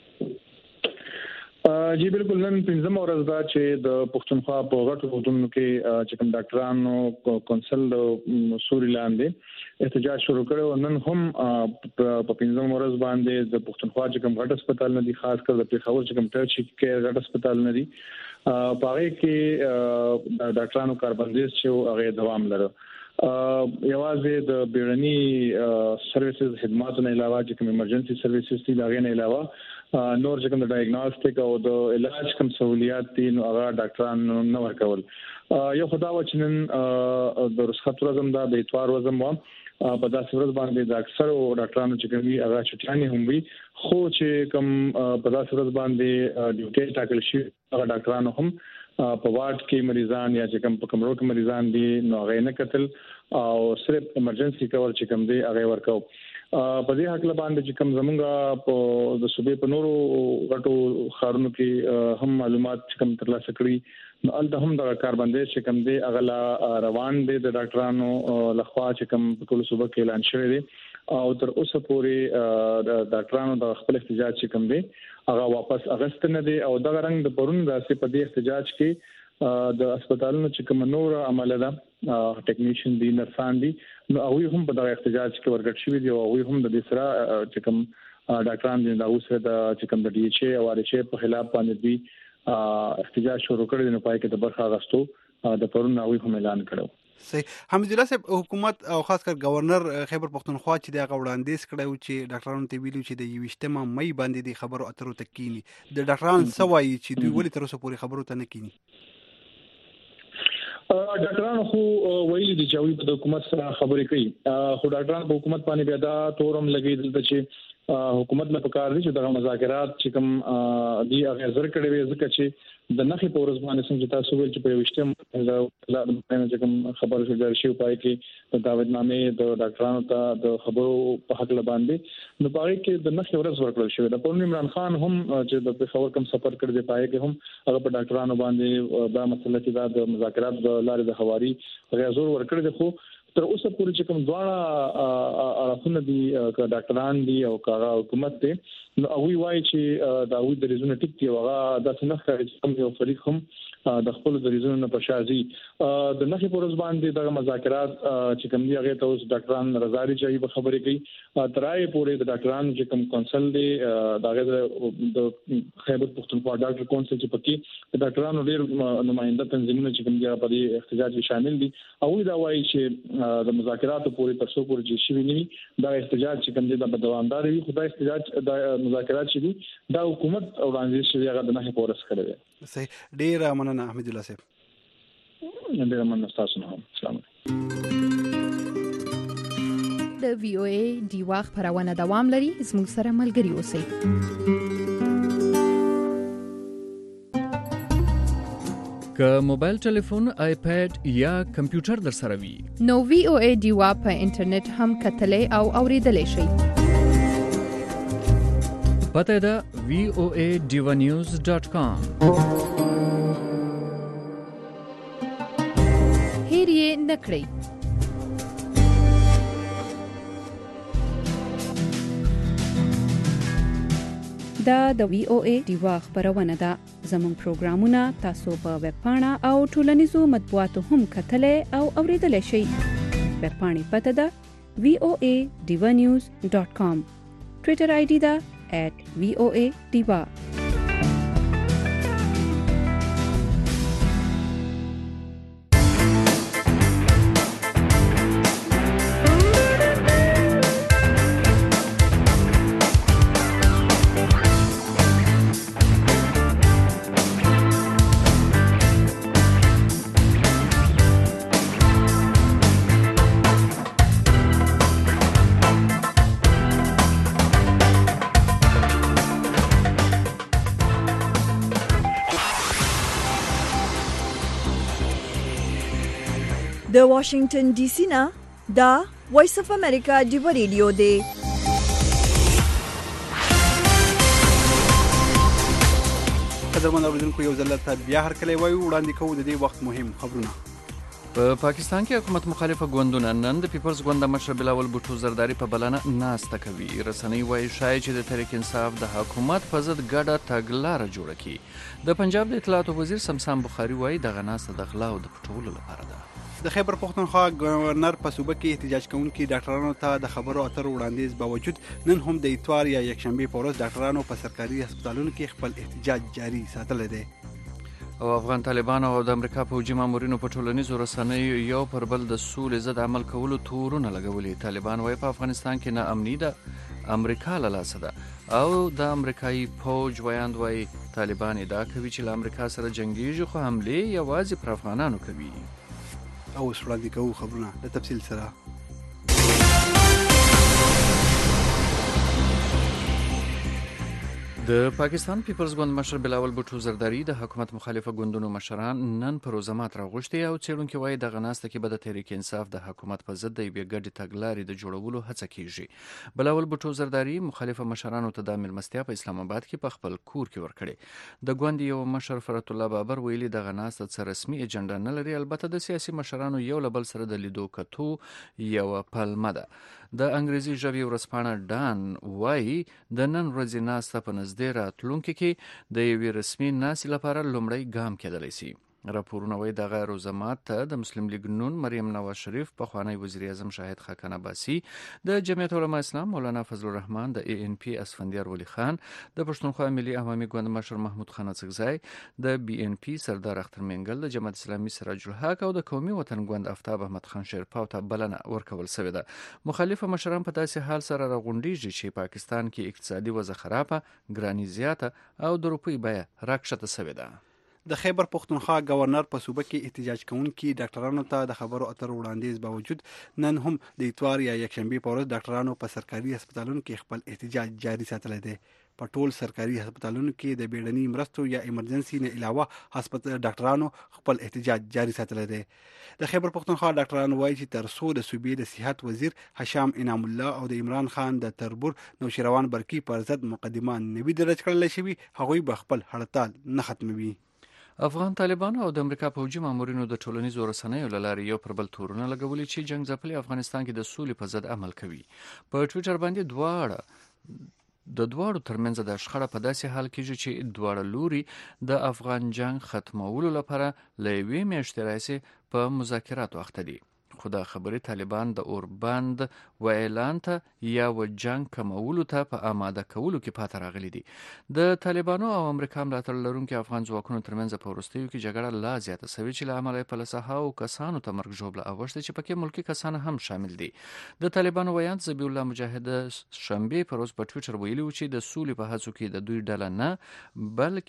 جی بالکل، نن پنځم ورځ دا چې د پښتونخوا په غټو ودونو کې چې کوم ډاکټرانو کونسل د سوري لاندې احتجاج شروع کړو. نن هم په پنځم ورځ باندې د پښتونخوا چې کوم غټ هسپتال نه دي، خاص کر د پیښور چې کوم ټرچ کې غټ هسپتال نه دي، پاره کې د ډاکټرانو کاربندیز چې هغه دوام لري. یوازې د بیړني سرویسز خدماتو نه علاوه چې کوم ایمرجنسي سرویسز دي، دا غي نه علاوه نور چې کوم د ډایګنوستیک او د علاج کوم سہولیات دي نو هغه ډاکټران نه ورکول. یو خدای و چې نن د رخصت ورځم دا د اتوار ورځم و په داسې ورځ باندې د اکثر ډاکټرانو چې کومي هغه چټیانې هم وي، خو چې کوم په داسې ورځ باندې ډیوټي ټاکل شي هغه ډاکټرانو هم په واټ کې مریضان یا چې کوم په کمرو کې مریضان دي نو هغه نه قتل او صرف ایمرجنسي کور چې کوم دی هغه ورکاو. په دې حق باندې چې کوم زمونږه په د صوبې په نورو غټو خارونو کې هم معلومات کوم ترلاسه کړي، نو الته هم د کاربندیز چې کوم دی اغلا روان دي د ډاکټرانو لخوا چې کوم په ټول صوبه کې اعلان شوی دی او تر اوسه پورې د ډاکټرانو د خپل احتجاج چې کوم دی هغه واپس اغست نه دی. او د رنګ د پرون داسې په دې احتجاج کې د هسپتالونو چې کوم نور عمله ده، ټیکنیشن دي، نرسان دي، نو هغه هم په دغه احتجاج کې ورګټ شوی دي او هغه هم د دې سره چې کوم ډاکټران دي دا اوسه د چې کوم د ډي ایچ ای او ار ایچ ای په خلاف باندې دي احتجاج شروع کړی، نو پای کې د برخه غستو د پرون هغه هم اعلان کړو. صحیح. حمید الله صاحب، حکومت او خاص کر گورنر خیبر پختونخوا چې دا وړاندیز کړو چې ډاکټرانو ته ویلو چې د یوشتمه مې باندې د خبرو اترو تکینی د ډاکټران سوای چې دوی ولې تر اوسه پورې خبرو ته نه کینی؟ ډاکټرانو خو ویلي دي چې د حکومت سره خبرې کوي، خو ډاکټرانو په حکومت باندې بیا دا تورم لګیدل چې حکومت نه پکار دي چې دغه مذاکرات چې کوم دی هغه زر کړي وي، ځکه چې د نخې په ورځ باندې څنګه تاسو ویل چې په وشته د کوم خبرو شګر شي پای کې د دعوت نامې د ډاکټرانو ته د خبرو په حق باندې نو پای کې د نخې ورځ ورکړل شوی. د پرون عمران خان هم چې د پیښور کوم سفر کړی دی پای کې هم هغه په ډاکټرانو باندې دا مسله چې د مذاکرات د لارې د حواري هغه زور ورکړی دی، خو تر اوسه پورې چې کوم دواړه اړخونه دي ډاکټران دي او کاغه حکومت دی، نو هغه وایي چې دا وی د ریزونه ټیک دی، هغه د څنګه چې کوم یو فریق هم د خپل د ریزونو نه پشازي د نخې په ورځ باندې د مذاکرات چې کوم دی هغه ته اوس ډاکټران رضایت چي به خبرې کوي. ترای پورې د ډاکټرانو چې کوم کونسل دی دغه د خیبر پختونخوا ډاکټر کونسل چې پکې د ډاکټرانو ډېر نمائنده تنظیمونه چې کوم دی په دې احتجاج کې شامل دي، او دا وایي چې د مذاکراتو پورې تر څو پورې چې شي نه دا احتجاج چې کوم دی د دوامدار وي، خدای احتجاج د مذاکرات چې دي دا حکومت او وړاندیز شوی هغه د نخې په ورځ کړی. صحیح. ډیر مننه حمید الله صاحب. ډیر مننه تاسو نه. السلام علیکم. د وی او ای ډیوا خبرونه دوام لري، زموږ سره ملګري اوسئ. که موبایل ټلیفون، آیپیډ یا کمپیوټر در سره وي نو وی او ای ډیوا په انټرنیټ هم کتلی او اوریدلی شئ. پته ده وی او ای ډیوا نیوز ډاټ کام. هیر یې نه کړئ. دا د وی او ای ډیوا خبرونه ده. زموږ پروګرامونه تاسو په ویب پاڼه او ټولنیزو مطبوعاتو هم کتلی او اوریدلی شئ. ویب پاڼې پته ده وی او ای ډیوا نیوز ډاټ کام. ټویټر آی ډي ده ایټ وی او ای ډیوا. د واشنگټن ډي سي نه دا وایس اف امریکا ډیوا ریډیو دی. قدرمن اوریدونکو یو ځل ته بیا هر کله وایو وړاندې کوو د دې وخت مهم خبرونه. په پاکستان کې حکومت مخالفه ګوندونه نن د پیپلز ګوند مشر بلاول بوټو زرداری په بلنه ناسته کوي. رسنۍ وایي شایي چې د تحریک انصاف د حکومت په ضد ګډه تګلاره جوړه کړي. د پنجاب د اطلاعاتو وزیر سمسام بخاري وایي دغه ناسته د غلا او د پټولو لپاره ده. د خیبر پښتونخوا گورنر په صوبه کې احتجاج کوونکي ډاکټرانو ته د خبرو اترو وړاندیز باوجود نن هم د اتوار یا یکشنبه په ورځ ډاکټرانو په سرکاري هسپتالونو کې خپل احتجاج جاری ساتلی دی. او افغان طالبانو او د امریکا پوځي مامورینو په ټولنیزو رسنیو یو پر بل د سولې ضد عمل کولو تورونه لګولي. طالبان وايي په افغانستان کې نه امني ده، امریکا له لاسه ده. او د امریکایي پوځ ویاند وايي طالبان ادعا کوي چې له امریکا سره جنګیږي خو حملې یوازې پر افغانانو کوي. او وړاندې کوو خبرونه د تفصیل سره. د پاکستان پیپلز ګوند مشر بلاول بوټو زرداری د حکومت مخالفه ګوندونو مشران نن پر روزمات راغوښتي او څېړونکي وایي دغه ناسته کې به د تحریک انصاف د حکومت په ضد د یوې ګډې تګلارې د جوړولو هڅه کیږي. بلاول بوټو زرداری مخالفه مشرانو ته د مېلمستیا په اسلام آباد کې په خپل کور کې ورکړي. د ګوند یو مشر فرت الله بابر ویلي دغه ناسته څه رسمي اجنډا نه لري، البته د سیاسي مشرانو یو له بل سره د لیدو کتو یوه پلمه ده. د انګریزي ژبې ورځپاڼه ډان وایي د نن ورځې ناسته په نږدې راتلونکي کې د یوې رسمي ناستې لپاره لومړی ګام کېدلی شي. راپورونه وایي دغه روزمات ته د مسلم لیګ نون مریم نواز شریف، پخوانی وزیر اعظم شاهد خاقان عباسي، د جمعیت علماء اسلام مولانا فضل الرحمن، د ای ان پی اسفندیار ولی خان، د پښتونخوا ملي عوامي ګوند مشر محمود خان اڅکزی، د بی ان پی سردار اختر منګل، د جماعت اسلامي سراج الحق او د قومي وطن ګوند آفتاب احمد خان شیرپاو ته بلنه ورکول شوې ده. مخالفه مشران په داسې حال سره راغونډیږي چې پاکستان کې اقتصادي وضع خرابه، ګراني زیاته او د روپۍ بیه راکښته شوې ده. د خیبر پښتونخوا گورنر په صوبه کې احتجاج کوونکي ډاکټرانو ته د خبرو اترو وړاندیز باوجود نن هم د اتوار یا یکشنبه په ورځ ډاکټرانو په سرکاري هسپتالونو کې خپل احتجاج جاری ساتلی دی. په ټول سرکاري هسپتالونو کې د بیړني مرستو یا ایمرجنسي نه علاوه هسپتال ډاکټرانو خپل احتجاج جاری ساتلی دی. د خیبر پښتونخوا ډاکټرانو وایي چې تر څو د صوبې د صحت وزیر هشام انعام الله او د عمران خان د تربور نوشیروان برقي پر ضد مقدمه نوي درج کړل شوي، هغوی به خپل هړتال نه ختموي. افغان طالبانو او د امریکا پوځي مامورینو د ټولنیزو رسنیو له لارې یو پر بل تورونه لګولي چې جنګ ځپلي افغانستان کې د سولې په ضد عمل کوي. په ټویټر باندې دواړه د دواړو ترمنځ د شخړه په داسې حال کېږي چې دواړه لوري د افغان جنگ ختمولو لپاره له یوې میاشتې راهیسې په مذاکراتو اخته دي. خو دا خبرې طالبان د اوربند و اعلان ته یا و جنگ کمولو ته په آماده کولو کې پاتې راغلي دي. د طالبانو او امریکا ملاتړ لرونکي افغان ځواکونو ترمنځ په وروستیو کې جګړه لا زیاته شوې چې له امله یې په لسهاوو کسانو ته مرګ ژوبله اوښتې چې پکې ملکي کسان هم شامل دي. د طالبانو ویاند ذبیح الله مجاهد شنبې په ورځ په ټویټر ویلي و چې د سولې په هڅو کې د دوی ډله نه بلکې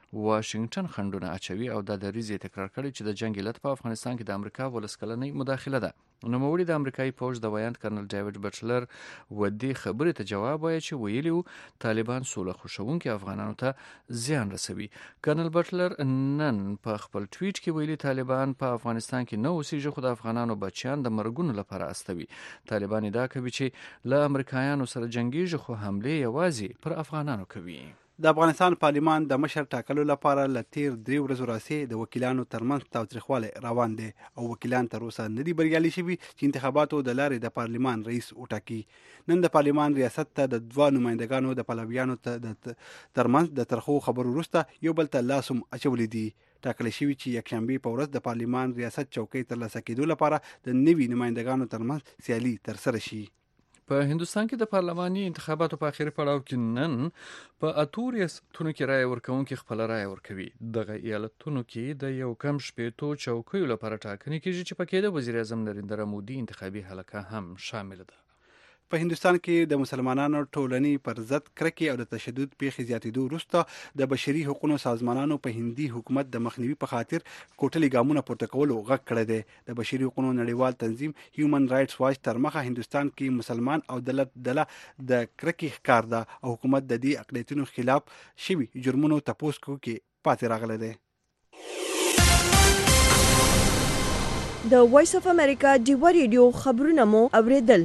واشنگټن خنډونه اچوي او د دریزې تکرار کړي چې د جنگ علت په افغانستان کې د امریکا ولسکلنۍ مداخله ده. نوموړي د امریکایي پوځ د ویاند کرنل ډیوډ بټلر و دې خبرې ته جواب وایي چې ویلي وو طالبان سوله خوښونکي افغانانو ته زیان رسوي. کرنل بټلر نن په خپل ټویټ کې ویلي طالبان په افغانستان کې نه اوسېږي خو د افغانانو بچیان د مرګونو لپاره استوي. طالبان ادعا کوي چې له امریکایانو سره جنګیږي خو حملې یوازې پر افغانانو کوي. د افغانستان پارلمان د مشر ټاکلو لپاره له تیر درې ورځو راهیسې د وکیلانو ترمنځ تاوتریخوالی روان دی او وکیلان تر اوسه نه دي بریالي شوي چې انتخاباتو د لارې د پارلمان رئیس وټاکي. نن د پارلمان ریاست ته د دوه نمایندګانو د پلویانو ترمنځ د ترخو خبرو وروسته یو بل ته لاس هم اچولی دي. ټاکل شوي چې یکشنبې په ورځ د پارلمان ریاست چوکۍ ترلاسه کېدو لپاره د نوي نمایندګانو ترمنځ سیالي ترسره شي. په هندوستان کې د پارلماني انتخاباتو په اخیری پړاو کې نن په اتو ریاستونو کې رایه ورکوونکي خپله رایه ورکوي. دغه ایالتونو کې د یو کم شپېتو چوکیو لپاره ټاکنې کېږي چې پکې د وزیر اعظم نریندرا مودي انتخابي حلقه هم شامل ده. په هندوستان کې د مسلمانانو ټولنې پر ضد کرکې او د تشدد پیښې زیاتېدو وروسته د بشري حقوقو سازمانانو په هندي حکومت د مخنیوي په خاطر کوټلي ګامونه پورته کولو غږ کړی دی. د بشري حقوقو نړیوال تنظیم هیومن رائټس واچ تر مخه هندوستان کې مسلمان او دولت ډله د کرکې ښکار ده او حکومت د دې اقلیتونو خلاف شوي جرمونو تپوس کوونکی پاتې راغلی دی. د وایس اف امریکا ډیوا ریډیو خبرونه مو اوریدل.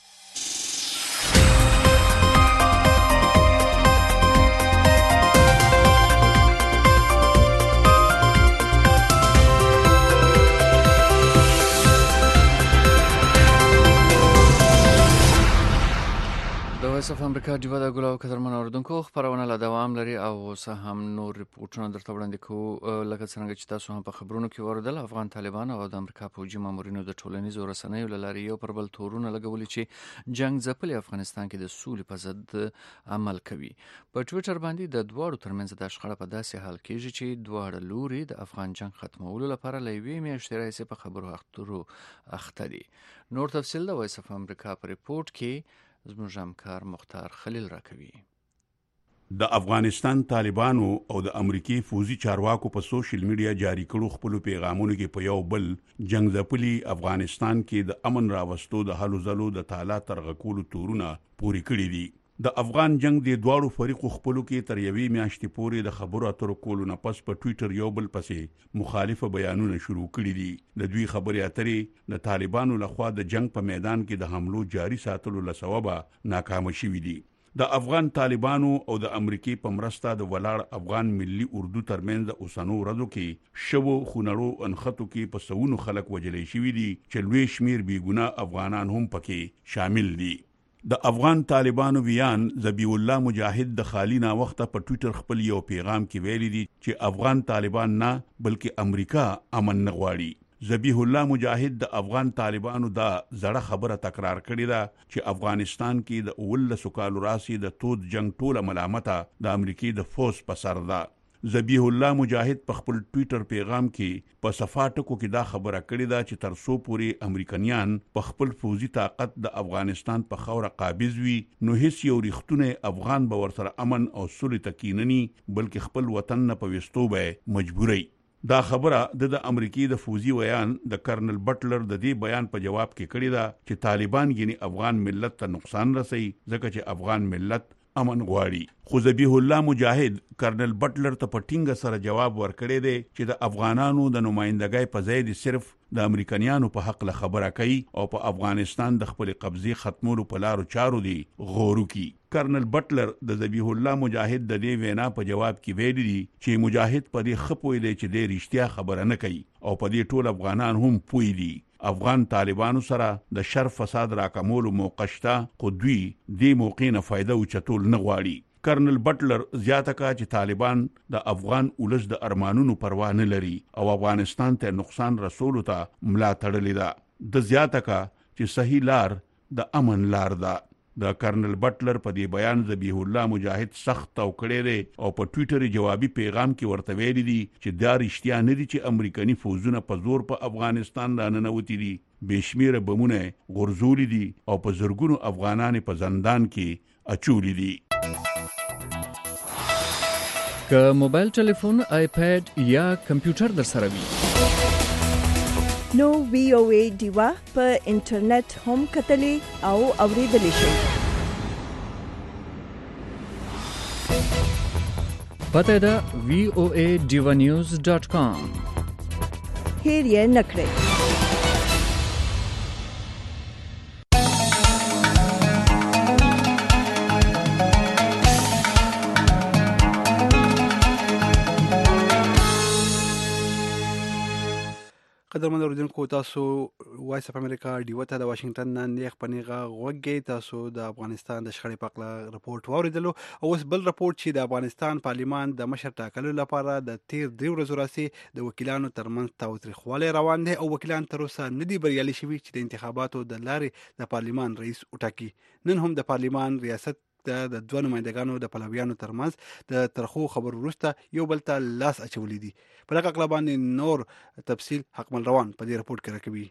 وایس اف امریکا ډیوا د ګلو قدرمن اوردونکو خبرونه لا دوام لري او اوس هم نور ریپورتونه درته وړاندې کوو. لکه څنګه چې تاسو هم په خبرونو کې اوریدل، افغان طالبان او د امریکا پوځي مامورینو د ټولنیزو رسنیو له لارې یو پر بل تورونه لګولي چې جنگ ځپلي افغانستان کې د سولې په ضد عمل کوي. په ټویټر باندې د دواړو ترمنځ د شخړې په داسې حال کېږي چې دواړه لوري د افغان جنگ ختمولو لپاره له یوې میاشتې راهیسې په خبرو اترو اخته دي. نور تفصیل د وایس اف امریکا په ریپورت کې زموږ همکار مختار خلیل راکوي. د افغانستان طالبانو او د امریکای فوزي چارواکو په سوشل میډیا جاری کړو خپل پیغامونو کې په یو بل جنگ ځپلي افغانستان کې د امن راوستو د هلو ځلو د تعالی ترغکولو تورونه پوری کړی دي. د افغان جنگ د دواړو فریقو خپلو کې تر یوې میاشتې پورې د خبرو اترو کولو نه پس په ټویټر یو بل پسې مخالفه بیانونه شروع کړي دي. د دوی خبرې اترې د طالبانو لخوا د جنگ په میدان کې د حملو جاري ساتلو لسببه ناکام شوي دي. د افغان طالبانو او د امریکای په مرسته د ولاړ افغان ملي اردو ترمنځ د اوسنو ورځو کې شوو خونړو انخطو کې په سونو خلک وجلې شوي دي چې لوی شمیر بیګناه افغانان هم پکې شامل دي. د افغان طالبانو ویان ذبیح الله مجاهد د خالی نا وخت په ټویټر خپل یو پیغام کې ویلي دي چې افغان طالبان نه بلکې امریکا امن نه غواړي. ذبیح الله مجاهد د افغان طالبانو دا زړه خبره تکرار کړې ده چې افغانستان کې د اولسو کالو راسي د تود جنگ ټوله ملامته د امریکای د فوز په سر ده. ذبیح الله مجاهد په خپل ټویټر پیغام کې په صفاټکو کې دا خبره کړې ده چې تر څو پورې امریکایان په خپل فوزي طاقت د افغانستان په خوره قابض وي نو هیڅ یو ریښتونه افغان به ورسره امن او سولې تکیننی بلکې خپل وطن نه په وستو به مجبوري. دا خبره د امریکای د فوزي ویان د کرنل بټلر د دې بیان په جواب کې کړې ده چې طالبان یعنی افغان ملت ته نقصان رسي ځکه چې افغان ملت امن غواړي. خو ذبیح الله مجاهد کرنل بټلر ته په ټینګه سره جواب ورکړی دی چې د افغانانو د نمائندګۍ په ځای د صرف د امریکایانو په حق له خبره کوي او په افغانستان د خپل قبضې ختمولو په لارو چارو دی غورو کی. کرنل بټلر د ذبیح الله مجاهد د دې وینا په جواب کې ویلي دي چې مجاهد په دې خپوي دی چې د رښتیا خبره نه کوي او په دې ټول افغانان هم پوي دي. افغان طالبانو سره د شر فساد راکمولو موقع شته خو دوی دې موقع نه فائدہ اوچتول نه غواړي. کرنل بټلر زیاته کا چې طالبان د افغان ولس د ارمانونو پروا نه لري او افغانستان ته نقصان رسولو ته ملا تړلې ده. د زیاته کا چې صحیح لار د امن لار ده. د کرنل بټلر په دې بیان ذبیح الله مجاهد سخت تو کړی دی او په ټویټر جوابي پیغام کې ورته ویلي دي چې دا رښتیا نه دي چې امریکایي فوجونه په زور په افغانستان راننوتي دي. بشمیره بمونه غرزولي دي او په زرګونو افغانان په زندان کې اچولي دي. که موبایل ټلیفون، آیپاد یا کمپیوټر در سره وي نو وی او ای ډیوا په انټرنیټ هم کتلی او اوریدلی شئ. پته ده وی او ای ډیوا نیوز ډاٹ کام. هیر یې نکړئ. قدرمن اوریدونکو، تاسو وایس اف امریکا ډیو ته د واشنگټن نه نیغ پنیغه غوږی. تاسو د افغانستان د شخړې په اړه رپورت واوریدلو. او اوس بل رپورت چې د افغانستان پارلیمان د مشر ټاکلو لپاره د تیر درې ورځو راهیسې د وکیلانو ترمنځ تاوتریخوالی روان دی، او وکیلان تر اوسه نه دي بریالي شوي چې د انتخاباتو د لارې د پارلیمان رئیس وټاکي. نن هم د پارلیمان ریاست د دوه نمایندګانو د پلویانو ترمنځ د ترخو خبرو وروسته یو بل ته لاس اچولی دي. په دغه اړه باندې نور تفصیل حکمل روان په دې رپورت کې راکوي.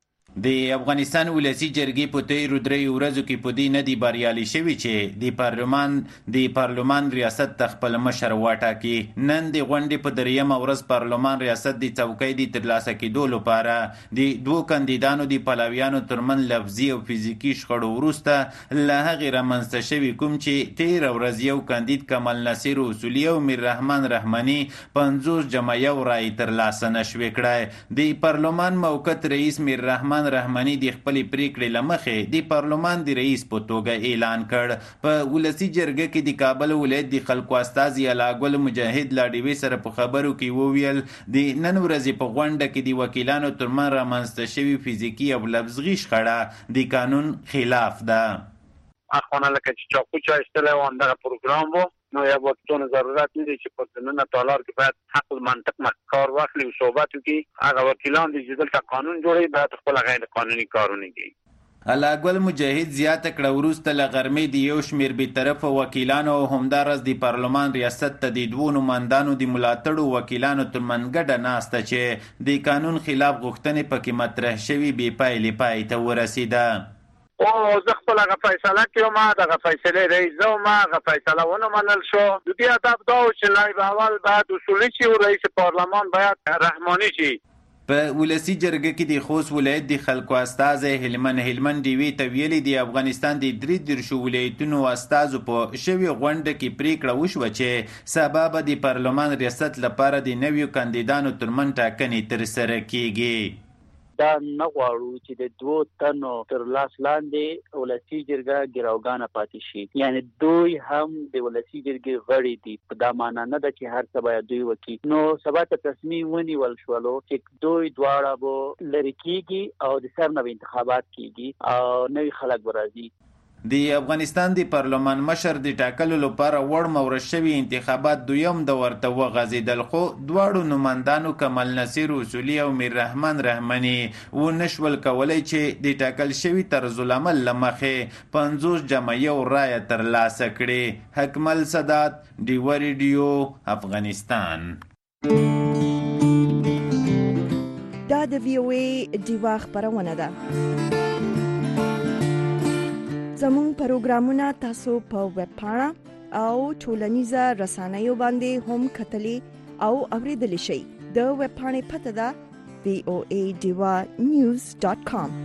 د افغانستان ولسی جرګې په تیرو دریو ورځو کې په دې نه دی بریالي شوي چې د پارلمان د پارلمان ریاست د خپل مشر وټاکي. نن د غونډې په دریمه ورځ پارلمان ریاست د څوکۍ د ترلاسه کېدو لپاره د دوو کاندیدانو د پلویانو ترمنځ لفظي او فزیکي شخړو وروسته له هغې رامنځته شوي کوم چې تیره ورځ یو کاندید کمال نصیر اصولي او میر رحمان رحماني پنځوس جمع یو رای ترلاسه نشوې کړی. د پارلمان موقت رئیس میر رحمان رحماني د خپلې پریکړې له مخې د پارلمان د رئیس په توګه اعلان کړ. په ولسي جرګه کې د کابل ولایت د خلکو استازي علاګل مجاهد لا ډیوي سره په خبرو کې وویل د نن ورځې په غونډه کې د وکیلانو ترمنځ رامنځته شوي فزیکي او لفظي شخړه د قانون خلاف ده. اخوانه لکه چې چاقو چا ایستلی و همدغه پروګرام و، نو یا وکیلانو ضرورت نه دی چې په دننه تالار کې باید حق المنطق کار واخلي او صحبت وکړي. هغه وکیلان دي چې دلته قانون جوړوي باید خپل غیر قانوني کارونه کوي. علاګل مجاهد زیاته کړه وروسته له غرمې د یو شمېر بېطرفه وکیلانو او همداراز د پارلمان ریاست ته د دوو نمایندانو د ملاتړو وکیلانو ترمنځ ګډه ناسته چې د قانون خلاف غوښتنې پکې مطرح شوي بې پایلې پای ته ورسېده. او زه خپل هغه فیصله کوم، دغه فیصلې رئیس زه وم، هغه فیصله ونه منل شو. د دې ادب دا و چې لایب اول باید اصولي شي او رئیس پارلمان باید رحماني شي. په ولسی جرګه کې د خوست ولایت د خلکو استازی هلمن هلمن ډیوي ته ویلي د افغانستان د درې دېرشو ولایتونو استازو په شوي غونډه کې پریکړه وشوه چې سبا به د پارلمان ریاست لپاره د نویو کاندیدانو ترمنځ ټاکنې ترسره کیږي. دا نه غواړو چې د دوو تنو تر لاس لاندې ولسی جرګه ګراوګانه پاتې شي. یعنی دوی هم د ولسی جرګې غړي دي. په دا معنا نه ده چې هر څه باید دوی وکړي. نو سبا ته تصمیم ونیول شولو چې دوی دواړه به لرې کېږي او د سر نه به انتخابات کېږي او نوي خلک به راځي. د افغانستان د پارلمان مشر د ټاکلو لپاره وړ مورث شوي انتخابات دویم دور ته وغځېدل، خو دواړو نمایندانو کمال نصیر اصولي او میر رحمان رحماني ونشول کولی چې د ټاکل شوي طرز العمل له مخې پنځوس جمع یو رایه ترلاسه کړي. حکمل سادات، ډیوه ریډیو، افغانستان. دا د وی او ای ډیوا خبرونه ده. زمون پروګرامونه تاسو په ویب پاڼه او ټولنیزه رسنیو باندې هم کتلی او اوریدلی شئ. د ویب پاڼې پته ده وی او ای ډیوا نیوز ډاٹ کام.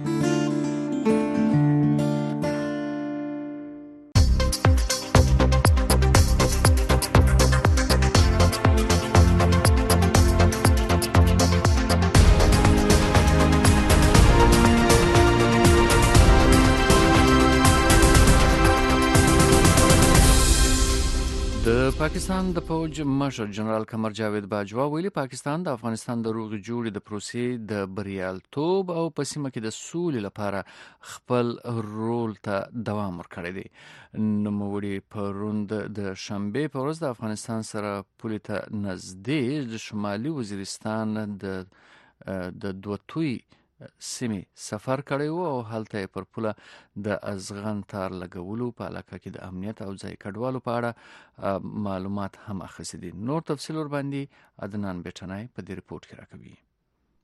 پاکستان د فوج مشر جنرال قمر جاوید باجوا ویلي پاکستان د افغانستان د روغې جوړې د پروسې د بریالیتوب او په سیمه کې د سولې لپاره خپل رول ته دوام ورکړی دی. نوموړي پرون د شنبې په ورځ د افغانستان سره پولې ته نږدې د شمالي وزیرستان د د دوتوی سیمې سفر کړی و او هلته پر پوله د ازغن تار لګولو په علاقه کې د امنیت او ځای کډوالو په اړه معلومات هم اخیستي دي. نور تفصیل ور باندې عدنان بیٹنای په دې ریپورت کې راکوي.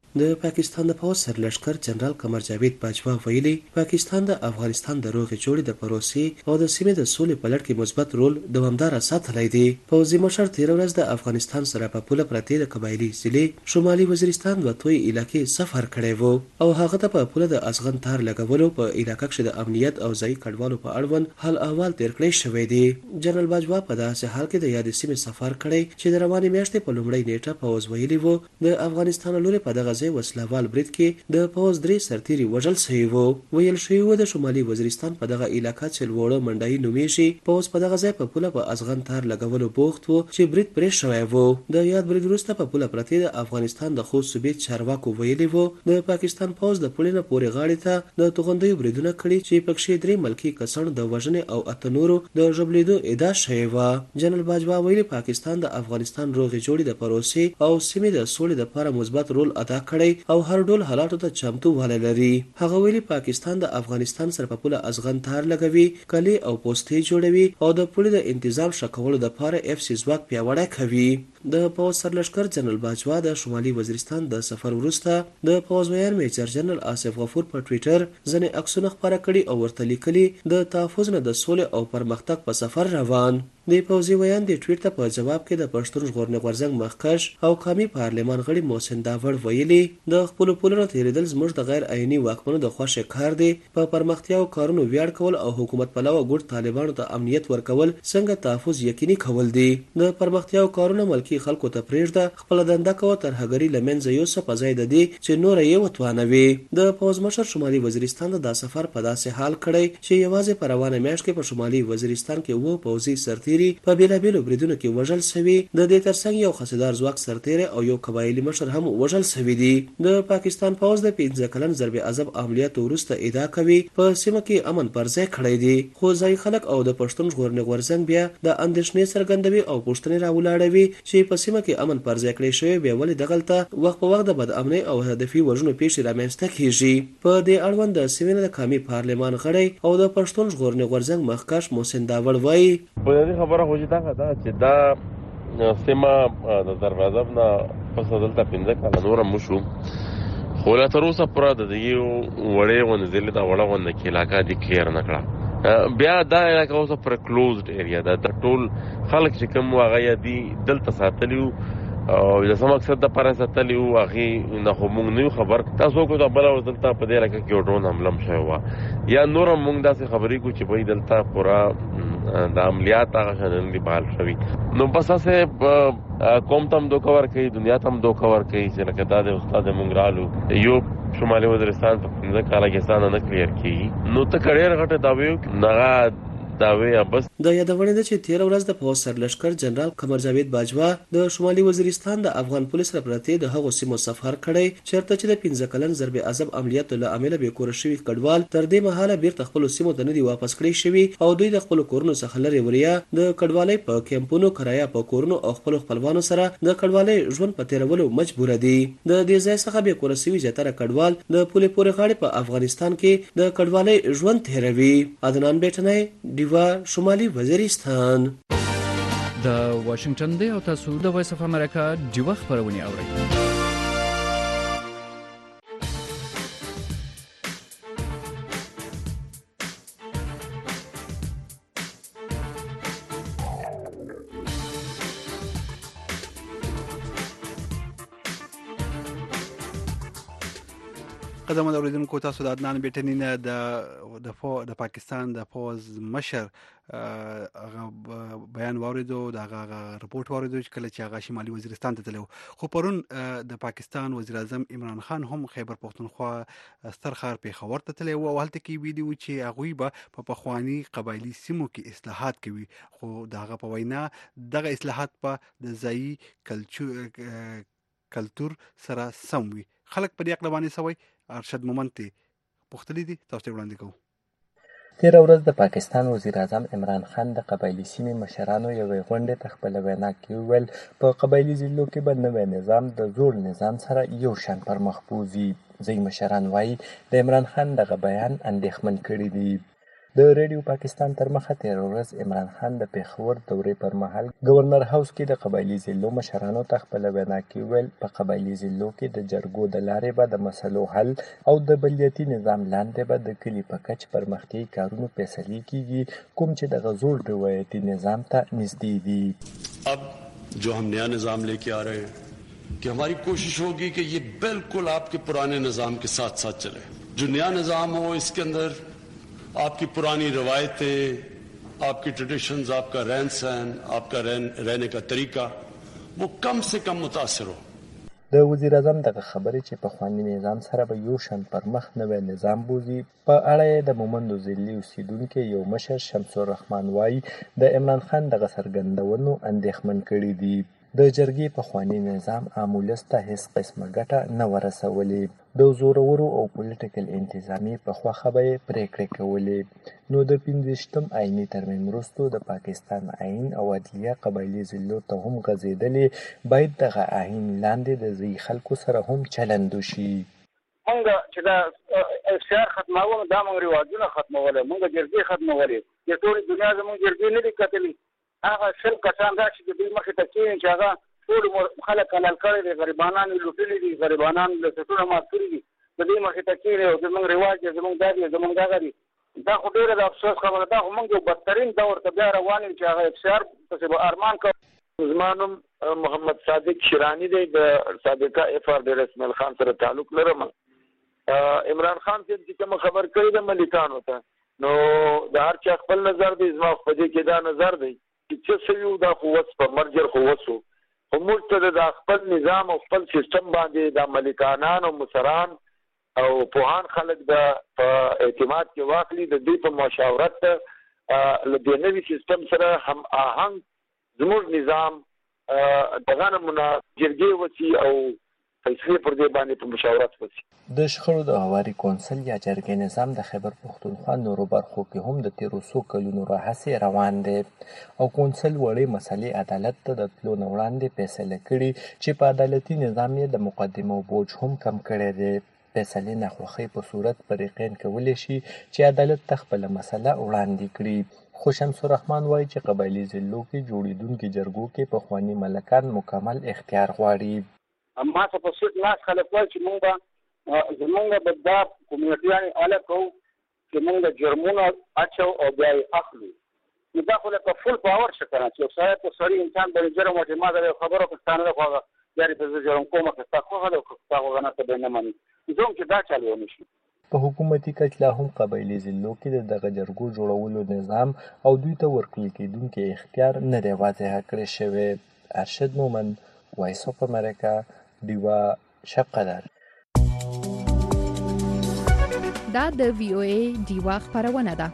د پاکستان د پوځ سرلښکر جنرال قمر جاوید باجوا ویلي پاکستان د افغانستان د روغې جوړې د پروسې او د سیمې د سولې په لړ کې مثبت رول دوامداره ساتلی دی. پوځي مشر تېره ورځ د افغانستان سره په پوله پرتې د قبایلي ضلع شمالي وزیرستان دوه توی علاقې سفر کړی و او هغه ته په پوله د ازغن تار لګولو په علاقه کښې د امنیت او ځایي کډوالو په اړوند حال احوال تېر کړی شوی دی. جنرال باجوا په داسې حال کې د یادې سیمې سفر کړی چې د روانې میاشتې په لومړۍ نیټه پوځ ویلي و د افغانستان لوري په دغه ځای وسلوال برید کې د پوځ درې سرتیري وژل شوي وو. ویل شوي و د شمالي وزیرستان په دغه علاقه چې لوړه منډایي نومیږي پوځ په دغه ځای په پوله په ازغن تار لګولو بوخت و چې برید پرې شوی و. د یاد برید وروسته په پوله پرتې د افغانستان د خوست صوبې چارواکو ویلي و د پاکستان پوځ د پولې نه پورې غاړې ته د توغندیو بریدونه کړي چې پکښې درې ملکي کسان د وژنې او اته نورو د ژوبلېدو ادعا شوې وه. جنرال باجوا ویلي پاکستان د افغانستان روغې جوړې د پروسې او سیمې د سولې لپاره مثبت رول ادا کړی او هر ډول حالاتو ته چمتووالی لري. هغه ویلي پاکستان د افغانستان سره په پوله ازغن تار لګوي، کلي او پوستې جوړوي او د پولې د انتظام ښه کولو دپاره اف سی ځواک پیاوړی کوي. د پوځ سرلښکر جنرال باجوا د شمالي وزیرستان د سفر وروسته د پوځ ویان میجر جنرال آصف غفور په ټویټر ځینې عکسونه خپاره کړي او ورته لیکلي د تحفظ نه د سولې او پرمختګ په سفر روان. د پوځي ویان د ټویټ ته په جواب کې د پښتون ژغورنې غورځنګ مخکښ او قامي پارلمان غړي محسن داوړ ویلي د خپلو پولو نه تېرېدل زموږ د غیر عیني واکمنو د خوښې کار دی. په پرمختیاو کارونو ویاړ کول او حکومت پلوه ګوټ طالبانو ته امنیت ورکول څنګه تحفظ یقیني کول دي. د پرمختیاو کارونه ملکي خلکو ته پرېږده، خپله دنده کوه، ترهګري له منځه یوسه په ځای د دې چې نوره یې وتوانوي. د پوځ مشر شمالي وزیرستان د دا سفر په داسې حال کړی چې یوازې په روانه میاشت کې په شمالي وزیرستان کې اووه پوځي سرتیري په بېلابېلو بریدونو کې وژل سوي. د دې ترڅنګ یو خسیدار ځواک سرتیری او یو قبایلي مشر هم وژل سوي دي. د پاکستان پوځ د پنځه کلن ضرب عذاب عملیاتو وروسته ادعا کوي په سیمه کې امن پر ځای کړی دی، خو ځایي خلک او د پښتون ژغورنې غورځنګ بیا د اندېښنې څرګندوي او پوښتنې راولاړوي چې په سیمه کې امن پر ځای کړی شوی بیا ولې دغلته وخت په وخت د بدامنۍ او هدفي وژنو پیښې رامنځته کیږي. په دې اړوند د سیمې د قامي پارلمان غړی او د پښتون ژغورنې غورځنګ مخکښ محسن داوړ وایي بنیادي خبره خو چې دغه ده چې دا سیمه د ضرب عذاب نه پس دلته پنځه کاله نوره مشو، خو لا تر اوسه پوره د دغې وړې غوندې ضلع ته وړه غوندې کې علاقه دې کلیر نه کړه. بیا دا علاقه اوسه پر کلوزډ ایریا ده. د ټول خلک چې کوم وو هغه یې دي دلته ساتلي وو او د څه مقصد دپاره ساتلي وو هغې نه خو موږ نه یو خبر. تاسو وکړو ته بله ورځ دلته په دې علاقه کې یو ډرون حمله هم شوې وه یا نور هم موږ داسې خبرې کړو چې بهی دلته پوره د عملیات هغه شان دي بحال شوي. نو بس هسې قوم ته هم دوکه ورکوي، دنیا ته هم دوکه ورکوي چې لکه دا دی استاد موږ رالو یو شمالي وزیرستان په پنځه کاله کې ستانه نه کلیر کېږي. نو ته که ډېرې غټې دعوې وکړي هغه د یادونې ده چې تېره ورځ د پوځ سرلښکر جنرال قمر جاوید باجوا د شمالي وزیرستان د افغان پولیس سره پرتې د هغو سیمو سفر کړی چېرته چې د پنځه کلن ضرب عذاب عملیاتو له امله بېکوره شوي کډوال تر دې مهاله بیرته خپلو سیمو ته نه دي واپس کړی شوي او دوی د خپلو کورونو څخه لرې وریا د کډوالۍ په کیمپونو، کرایه په کورونو او خپلو خپلوانو سره د کډوالۍ ژوند په تېرولو مجبوره دي. د دې ځای څخه بېکوره شوي زیاتره کډوال د پولې پورې غاړې په افغانستان کې د کډوالۍ ژوند تېروي. عدنان بیټنی، ډیوا، شمالي وزیرستان. د واشنگټن دی او تاسو د وایس اف امریکا ډیوا خبرونه اورئ. قدم اوریدونکو تاسو د عدنان بیٹنی نه د د پاکستان د پوز مشر هغه بیان واوریدو، د هغه رپورت واوریدو چې کله چې هغه شمالي وزیرستان ته تللی. خو پرون د پاکستان وزیر اعظم عمران خان هم خیبر پښتونخوا ستر ښار پېښور ته تللی و او هلته کې ویلي و چې هغوی به په پخواني قبایلي سیمو کې اصلاحات کوي، خو د هغه په وینا دغه اصلاحات په د ځایي کلتور سره سم وي. خلک په دې اړه باندې سوی ارشد مومند ته پوښتلي دي، تاسو ته وړاندې کوو. تېره ورځ د پاکستان وزیر اعظم عمران خان د قبایلي سیمې مشرانو یوې غونډې ته خپله وینا کې وویل په قبایلي ضلعو کې به نوی نظام د زوړ نظام سره یو شان پر مخ بوځي. ځینې مشران وایي د عمران خان دغه بیان اندېښمن کړي دي. د ریډیو پاکستان تر مخه تیر ورځ عمران خان د پیښور دورې پر مهال گورنر هاوس کې د قبایلي ضلعو مشرانو ته خپل وینا کې ویل په قبایلي ضلعو کې د جرګو د لارې به د مسلو حل او د بلدیاتي نظام لاندې به د کلي په کچ پرمختیایي کارونو فیصلې کیږي کوم چې د غزور روایتي نظام ته نږدې دي. अब जो हम नया निजाम लेके आ रहे हैं कि हमारी कोशिश होगी कि ये बिल्कुल आपके पुराने निजाम के साथ साथ चले. जो नया निजाम हो इसके अंदर आपकी पुरानी रवायतें, आपकी ट्रेडिशंस, आपका रहन सहन, आपका रहने का तरीका वो कम से कम मुतासर हो. د وزیر اعظم دغه خبرې چې په خواني نظام سره به یو شان پر مخ نوی نظام بوزي په اړه د مومندو ضلعي اوسیدونکو یو مشر شمس الرحمن وایي د عمران خان دغه څرګندونو اندېښمن کړي دي. د جرګې په خواني نظام عام ولس ته هیڅ قسمه ګټه نه ورسولې. د زورورو او پولیټیکل انتظامي په خوښه به یې پرېکړې کولې. نو د پنځویشتم آییني ترمیم وروستو د پاکستان آیین او عدلیه قبایلي ضلعو ته هم غځېدلې باید دغه آیین لاندې د ځینې خلکو سره هم چلند وشي. مونږ چې دا اف سی آر ختمول دا مونږ رواجونه ختمول مونږ جرګې ختمولې د ټولې دنیا زمونږ جرګې نه دي کتلې. هغه شل کسان راشي چې دوی مخې ته کېږي چې هغه ټول خلک حلال کړي دي، غریبانان یې لوټلي دي، غریبانان له سټونه مات کړي دي، د دوی مخې ته کېږي او زمونږ رواج دی، زمونږ دا دی، زمونږ دغه دی. دا خو ډېره د افسوس خبره ده. خو مونږ یو بدترین دور ته بیا روان یو چې هغه اف سی آر پسې به ارمان کوو. زما نوم محمد صادق شیراني دی، د سابقه اف آر ډیر اسماعیل خان سره تعلق لرم. عمران خان صاحب چې کوم خبر کړی د ملکانو ته نو د هر چا خپل نظر دی. زما په دې کې دا نظر دی چې څه سوي دا قوت په مرجر قوت سو خو موږ ته د خپل نظام او خپل سیستم باندې د ملکانان او مشران او پوهان خلک د اعتماد کې واخلي، د دې په مشاورت له دې نوي سیستم سره هم آهنګ زموږ نظام دغه نمونه جرګې وسی او فیصلې پر دې باندې په مشاورت وسی. د شخړو د هواري کونسل یا جرګې نظام د خیبر پښتونخوا نورو برخو کې هم د تیرو څو کلونو راهیسې روان دی او کونسل وړې مسلې عدالت ته د تلو نه وړاندې فیصله کړي چې په عدالتي نظام یې د مقدمو بوج هم کم کړی دی. فیصلې ناخوښۍ په صورت فریقین کولی شي چې عدالت ته خپله مسله وړاندې کړي. خو شمس الرحمن وایي چې قبایلي ضلعو کې جوړېدونکي جرګو کې پخواني ملکان مکمل اختیار غواړي. ما ته په سوت ناس خلک وایي چې مونږ به زمونږ به دا کمیټیانې اله کوو چې مونږ جرمونه اچو او بیا یې اخلو. نو دا خو لکه فل پاور شه که نه چې یو سړی په سړي انسان باندې جرم وکړي. ما دا یو خبره خو ستا نه ده خو هغه بیا دې ته زه جرم کوم که ستا خوښه ده که ستا خوښه نه ته به یې نه مني. زه هم چې دا چل ونه شي. په حکومتي کچ لا هم قبایلي ضلعو کې د دغه جرګو جوړولو نظام او دوی ته ورکړل کېدونکی اختیار نه دی واضح کړی شوی. ارشد مومن، وایس اف امریکا، ډیوا شب قدر. دا د وی او ای ډیوا خبرونه ده.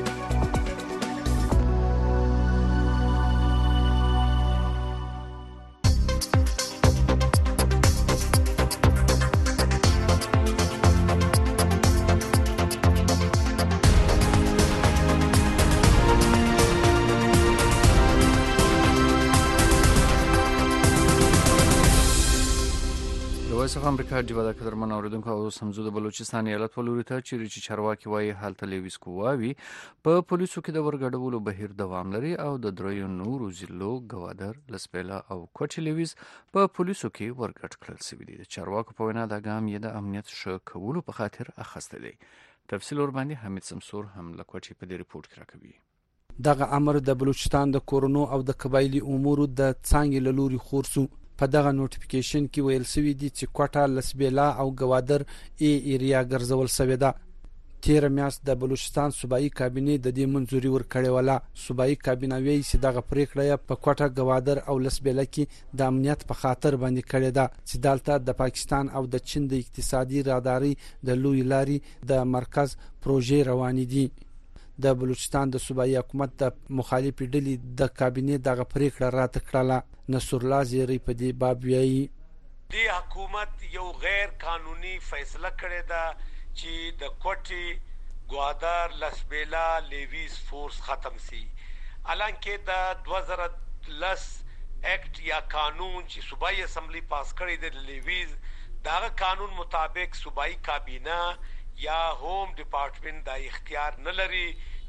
وایس امریکا ډیوا د قدرمن اوریدونکو او سمزو د بلوچستان ایالت ولوري ته چیرې چې چارواکي وایي هلته لیویس کوواوي په پولیسو کې د ورګډولو بهیر دوام لري او د دریو نورو ضلعو ګوادر، لسبیلا او کوټ لیویس په پولیسو کې ورګډ کړل شوي دي. د چارواکو په وینا دا ګام یې د امنیت ښه کولو په خاطر اخیستی دی. تفصیل ورباندې حمید سمسور هم له کوټې په دې ریپورت کې راکوي. دغه امر د بلوچستان د کورونو او د قبایلی امورو د څانګې له لوري خور شو. په دغه نوټیفیکیشن کې ویل شوي دي چې کوټه، لسبیلا او ګوادر ای ایریا ګرځول شوې ده. تیر میاشت د بلوچستان صوبایي کابینې د دې منځوري ورکړې وله. صوبایي کابینه وایي چې دغه پریکړه په کوټه، ګوادر او لسبیلا کې د امنیت په خاطر باندې کړې ده چې دلته د پاکستان او د چین د اقتصادي راداري د لوی لاري د مرکز پروژې روانې دي. د بلوچستان د صوبایي حکومت د مخالفې ډلې د کابینې دغه پریکړه رد کړله. نصر الله زیری په دې باب وایي دی حکومت یو غیر قانوني فیصله کړې ده چې د کوټي، ګوادر، لسبیلا، لیویس فورس ختم سي. الانکه د دوه زره لس اکټ یا قانون چې صوبایي اسمبلی پاس کړی د لیویس دغه قانون مطابق صوبایي کابینه یا ہوم ډپارټمنټ د اختیار نه لري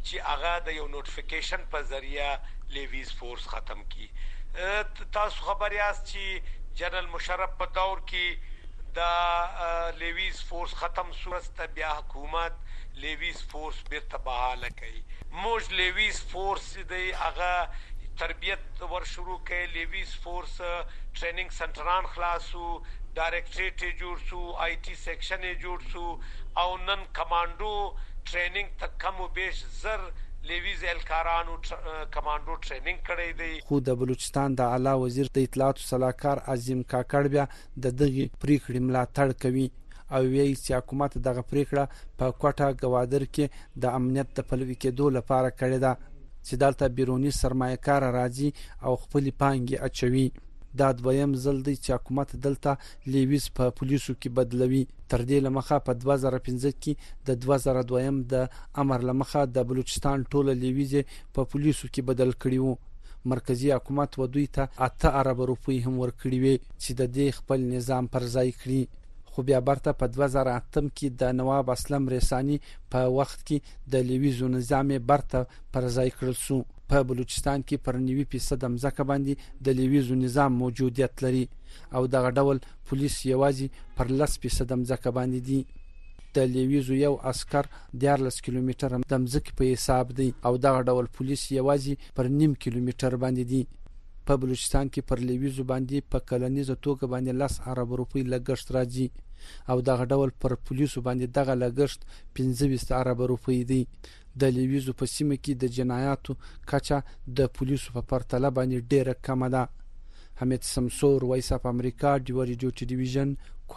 چې هغه د یو نوټیفیکیشن په ذریعہ لیویز فورس ختم کی. تاسو خبر یاست چې جنرال مشرف په دور کې دا لیویز فورس ختم صورت بیا حکومت لیویز فورس بیرته بحاله کوي. موږ لیویز فورس دی هغه تربیت ور شروع کړي. لیویز فورس ټریننګ سنټران خلاصو، ډایرکټریټ جوړ سو، آی ټي سیکشن جوړ سو او نن کمانډو ټریننګ تک کم بیش زر لیویز الکارانو کمانډو ټریننګ کړی دی. خو د بلوچستان د اعلی وزیر د اطلاعات سلاکار عظیم کاکړ بیا د دغه پریکړې ملاتړ کوي او وایي چې حکومت دغه پریکړه په کوټه گوادر کې د امنیت د پلوي کېدو لپاره کړې ده چې دلته بیرونی سرمایه‌کار راځي او خپل پانګي اچوي. دا دویم ځل دی چې حکومت دلته لیویز په پولیسو کې بدلوي. تر دې لمخه په دوه زره پنځه کې د دوه زره دوه د امر لمخه د بلوچستان ټوله لیویز په پولیسو کې بدل کړي وو. مرکزی حکومت و دوی ته اته ارب روپۍ هم ورکړي وي چې د دې خپل نظام پر ځای کړي. خو بیا برته په دوه زره اته کې د نواب اسلم ریسانی په وخت کې د لیویزو نظام برته پر ځای کړل شو. په بلوچستان کې پر نوي فیصد ځمکه باندې د لیویزو نظام موجودیت لري او دغه ډول پولیس یوازې پر لس فیصد ځمکه باندې دي. د لیویزو یو عسكر دیارلس کیلومتر د ځمکې په حساب دی او دغه ډول پولیس یوازې پر نیم کیلومتر باندې دي. په بلوچستان کې پر لیویزو باندې په کلنیزه توګه باندې لس ارب روپۍ لګښت راځي او دغه ډول پر پولیسو باندې دغه لګښت پنځه ویشت ارب روپۍ دی. د لیویزو په سیمه کې د جنایاتو کچه د پولیسو په پرتله باندې ډیره کمه ده. حمید سمسور، وایس اف امریکا، ډیو ریډیو ټلویزیون،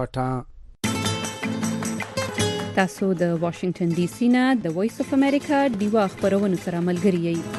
کوټه. تاسو د واشنگټن ډي سي نه د وایس اف امریکا ډیو خبرونو سره ملګری یئ.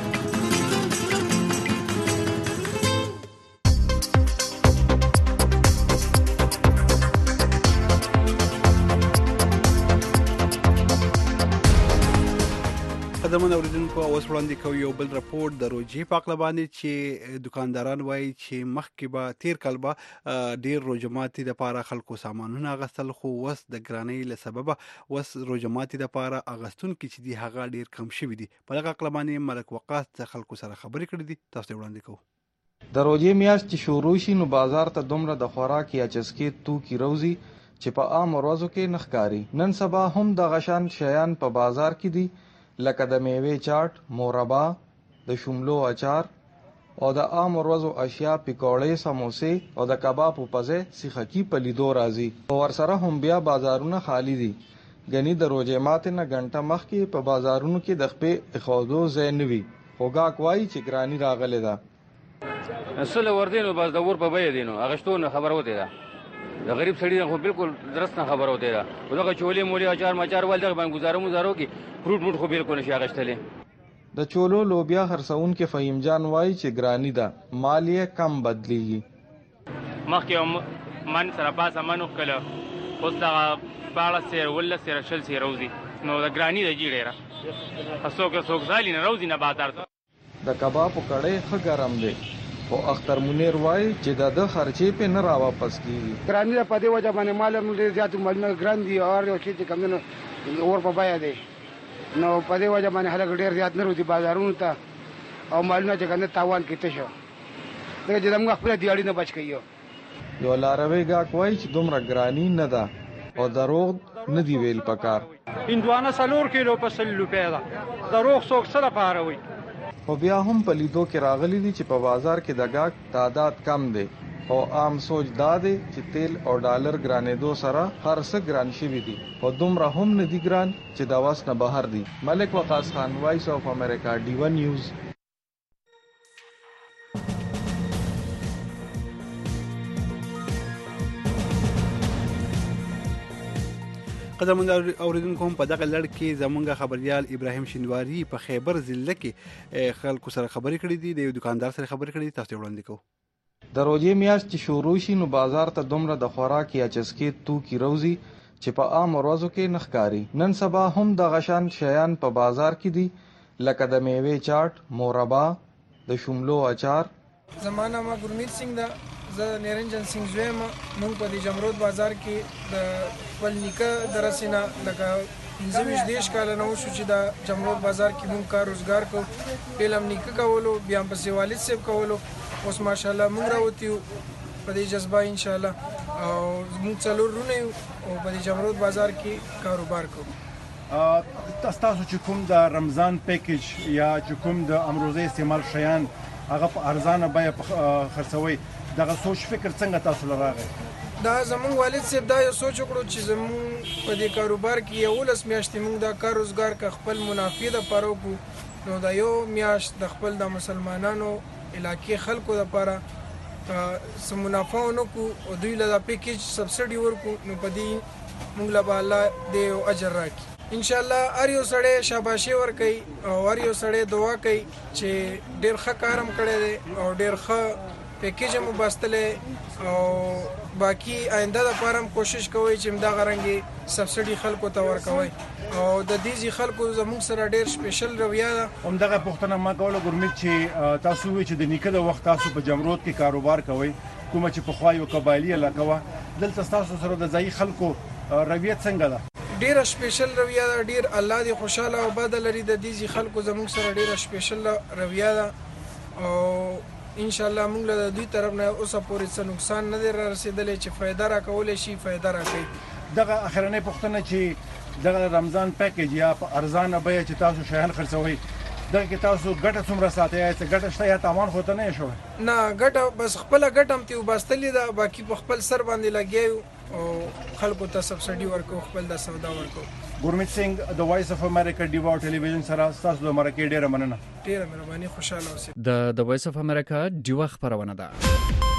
قدمونه اوریدونکو اوس وړاندې کوي یو بل راپور د روجي په اړه باندې چې دکانداران وایي چې مخکې به تیر کال به ډیر روجماتي د پاره خلکو سامانونه اغستل، خو وس د ګرانۍ له سببه وس روجماتي د پاره اغستون کې چې دی هغه ډیر کم شوی دی. په هغه اړه باندې ملک وقاص د خلکو سره خبرې کړې دي. تاسو وړاندې کوو. د روجي میاشت چې شروع شي نو بازار ته دومره د خوراک یا چسکې توکي روزي چې په عام ورځو کې نخکاری. نن سبا هم د غشان شیان په بازار کې دي لکه د میوې چاټ، مربا، د شملو اچار او د عام ورځو اشیاء پکوړې، سموسې او د کباب په پزه سیخکی په لیدو راځي. او ورسره هم بیا بازارونه خالی دي. غني د روزه ماته نه غنټه مخکې په بازارونو کې د خپې اخوادو زینوي. خوګه کوي چې ګرانی راغله ده. اصل وردینو باز د ور په بیا دینو اغشتونه خبر وته ده. د غریب سړي خو بالکل درست نه خبر وته ده. دغه چولې مولې اچار مچار ول دغه باندې گزارو مزارو کې فروټ فروټ خو بالکل نشي اغشتلې. د چولو لوبیا خرڅون کې فهیم جان وایي چې ګرانی ده، مال یې کم بدلیږي. مخکې من سره پاسه منو کله اوس دغه باړه سیر ول سیر شل سیر روزي نو د ګرانی د جیړه اسوک اسوک ځالي نه روزي نه بازار ته. د کباب کړه ښه ګرم دی او اختر منیر وای چې د د خرچې په نه را واپس کیږي. ګرانی په دې وجه باندې مال هم ډیر زیات مالونه ګران دي او یو چې کوم نه اور په بیا دی نو په دې وجه باندې خلک ډیر زیات نه روزي بازارونو ته او مالونه چې کنه تاوان کیته شو. دغه چې موږ خپل دیاړي نه بچ کیو. یو لاروي گا کوي چې دومره ګرانی نه ده او دروغ نه دی ویل پکار. هندوانه سلور کیلو په سل روپیا ده. دروغ څوک سره پاروي. او بیا هم په لیدو کې راغلي دي چې په بازار کې د گاګ تعداد کم دی او عام سوچ دا دی چې تیل او ډالر ګرانېدو سره هر څه ګران شوي دي او دومره هم نه دي ګران چې د واس نه بهر دي. ملک وقاص خان، وایس اف امریکا، ډی ون نیوز. قدمونه اوریدونکو هم په دغه لړ کې زمونږ خبريال ابراهیم شینواری په خیبر ضلع کې خلکو سره خبرې کړې دي. د یو دکاندار سره خبرې کړې دي. تاسو وړاندې کوو. د روزي میاشت چې شروع شي نو بازار ته دومره د خوراک یا چسکې توکي روزي چې په عام ورځو کې نخکاری. نن سبا هم د غشان شیان په بازار کې دي لکه د میوې چاټ، مربا، د شملو اچار. زمانہ ما ګرمیت سنگ دا زه نرنجن سنگ زویم. موږ په دې جمرود بازار کې د خپل نیکه درسینه لکه پنځه ویشت دېرش کاله نه وشو چې دا جمرود بازار کې مونږ کار روزګار کوو. پیل هم نیکه کولو، بیا هم پسې والد صاحب کولو. اوس ماشاءالله مونږ راوتي یو په دې جذبه انشاءالله، او مونږ څلور وروڼه یو او په دې جمرود بازار کې کاروبار کوو. تاسو چې کوم د رمضان پیکیج یا چې کوم د امروزه استعمال شیان هغه په ارزانه بیه خرڅوي، دغه سوچ فکر څنګه تاسو لراغی؟ دا زمونږ والد صاحب دا یو سوچ وکړو چې زمونږ په دې کاروبار کې یولس میاشتې مونږ دا کار روزګار که خپل منافع دپاره وکړو، نو دا یو میاشت د خپل د مسلمانانو علاقې خلکو دپاره څه منافع ونه کړو او دوی له دا پیکیج سبسډي ورکړو، نو په دې مونږ له به الله دې اجر راکړي. انشاءالله هر یو سړی شاباشي ورکوي او هر یو سړی دعا کوي چې ډېر ښه کار هم کړی دی او ډېر ښه پیکیج هم وباستلی، او باقي آینده دپاره هم کوشش کوئ چې همدغه رنګې سبسډي خلکو ته ورکوئ. او د دې خلکو زموږ سره ډېر سپیشل رویه ده. همدغه پوښتنه ما کوله ګورمیت چې تاسو وایئ چې د نیکه د وخت تاسو په جمرود کې کاروبار کوئ، کومه چې پخوا یو قبایلي علاقه وه، دلته ستاسو سره د ځایي خلکو رویه څنګه ده؟ ډیره سپیشل رویه ده، ډیر الله دې خوشاله او بد لري. د دې خلکو زموږ سره ډیره سپیشل رویه ده او ان شاء الله موږ له دوی طرف نه اوسه پورې څه نقصان نه دی را رسیدلی چې فایده را کولی شي فایده را کوي. دغه اخرنۍ پوښتنه چې دغه رمضان پیکیج یا په ارزانه بیه چې تاسو شیان خرڅوئ، دغه کې تاسو ګټه څومره ساتئ؟ یا څه ګټه شته یا تاوان خو ته نه شوی؟ نه ګټه بس خپله ګټه هم ترې وباستلې ده، باقي په خپل سر باندې لګیا یو او خلکو ته سبسډي ورکو، خپل د سودا ورکو. ګورمیت سنگ د وایس اف امریکا ډیوا ټلویزیون سره تاسو د مرکه ډیره مننه. ډیره مهرباني، خوشاله اوسئ. د د وایس اف امریکا ډیوا خبرونه ده.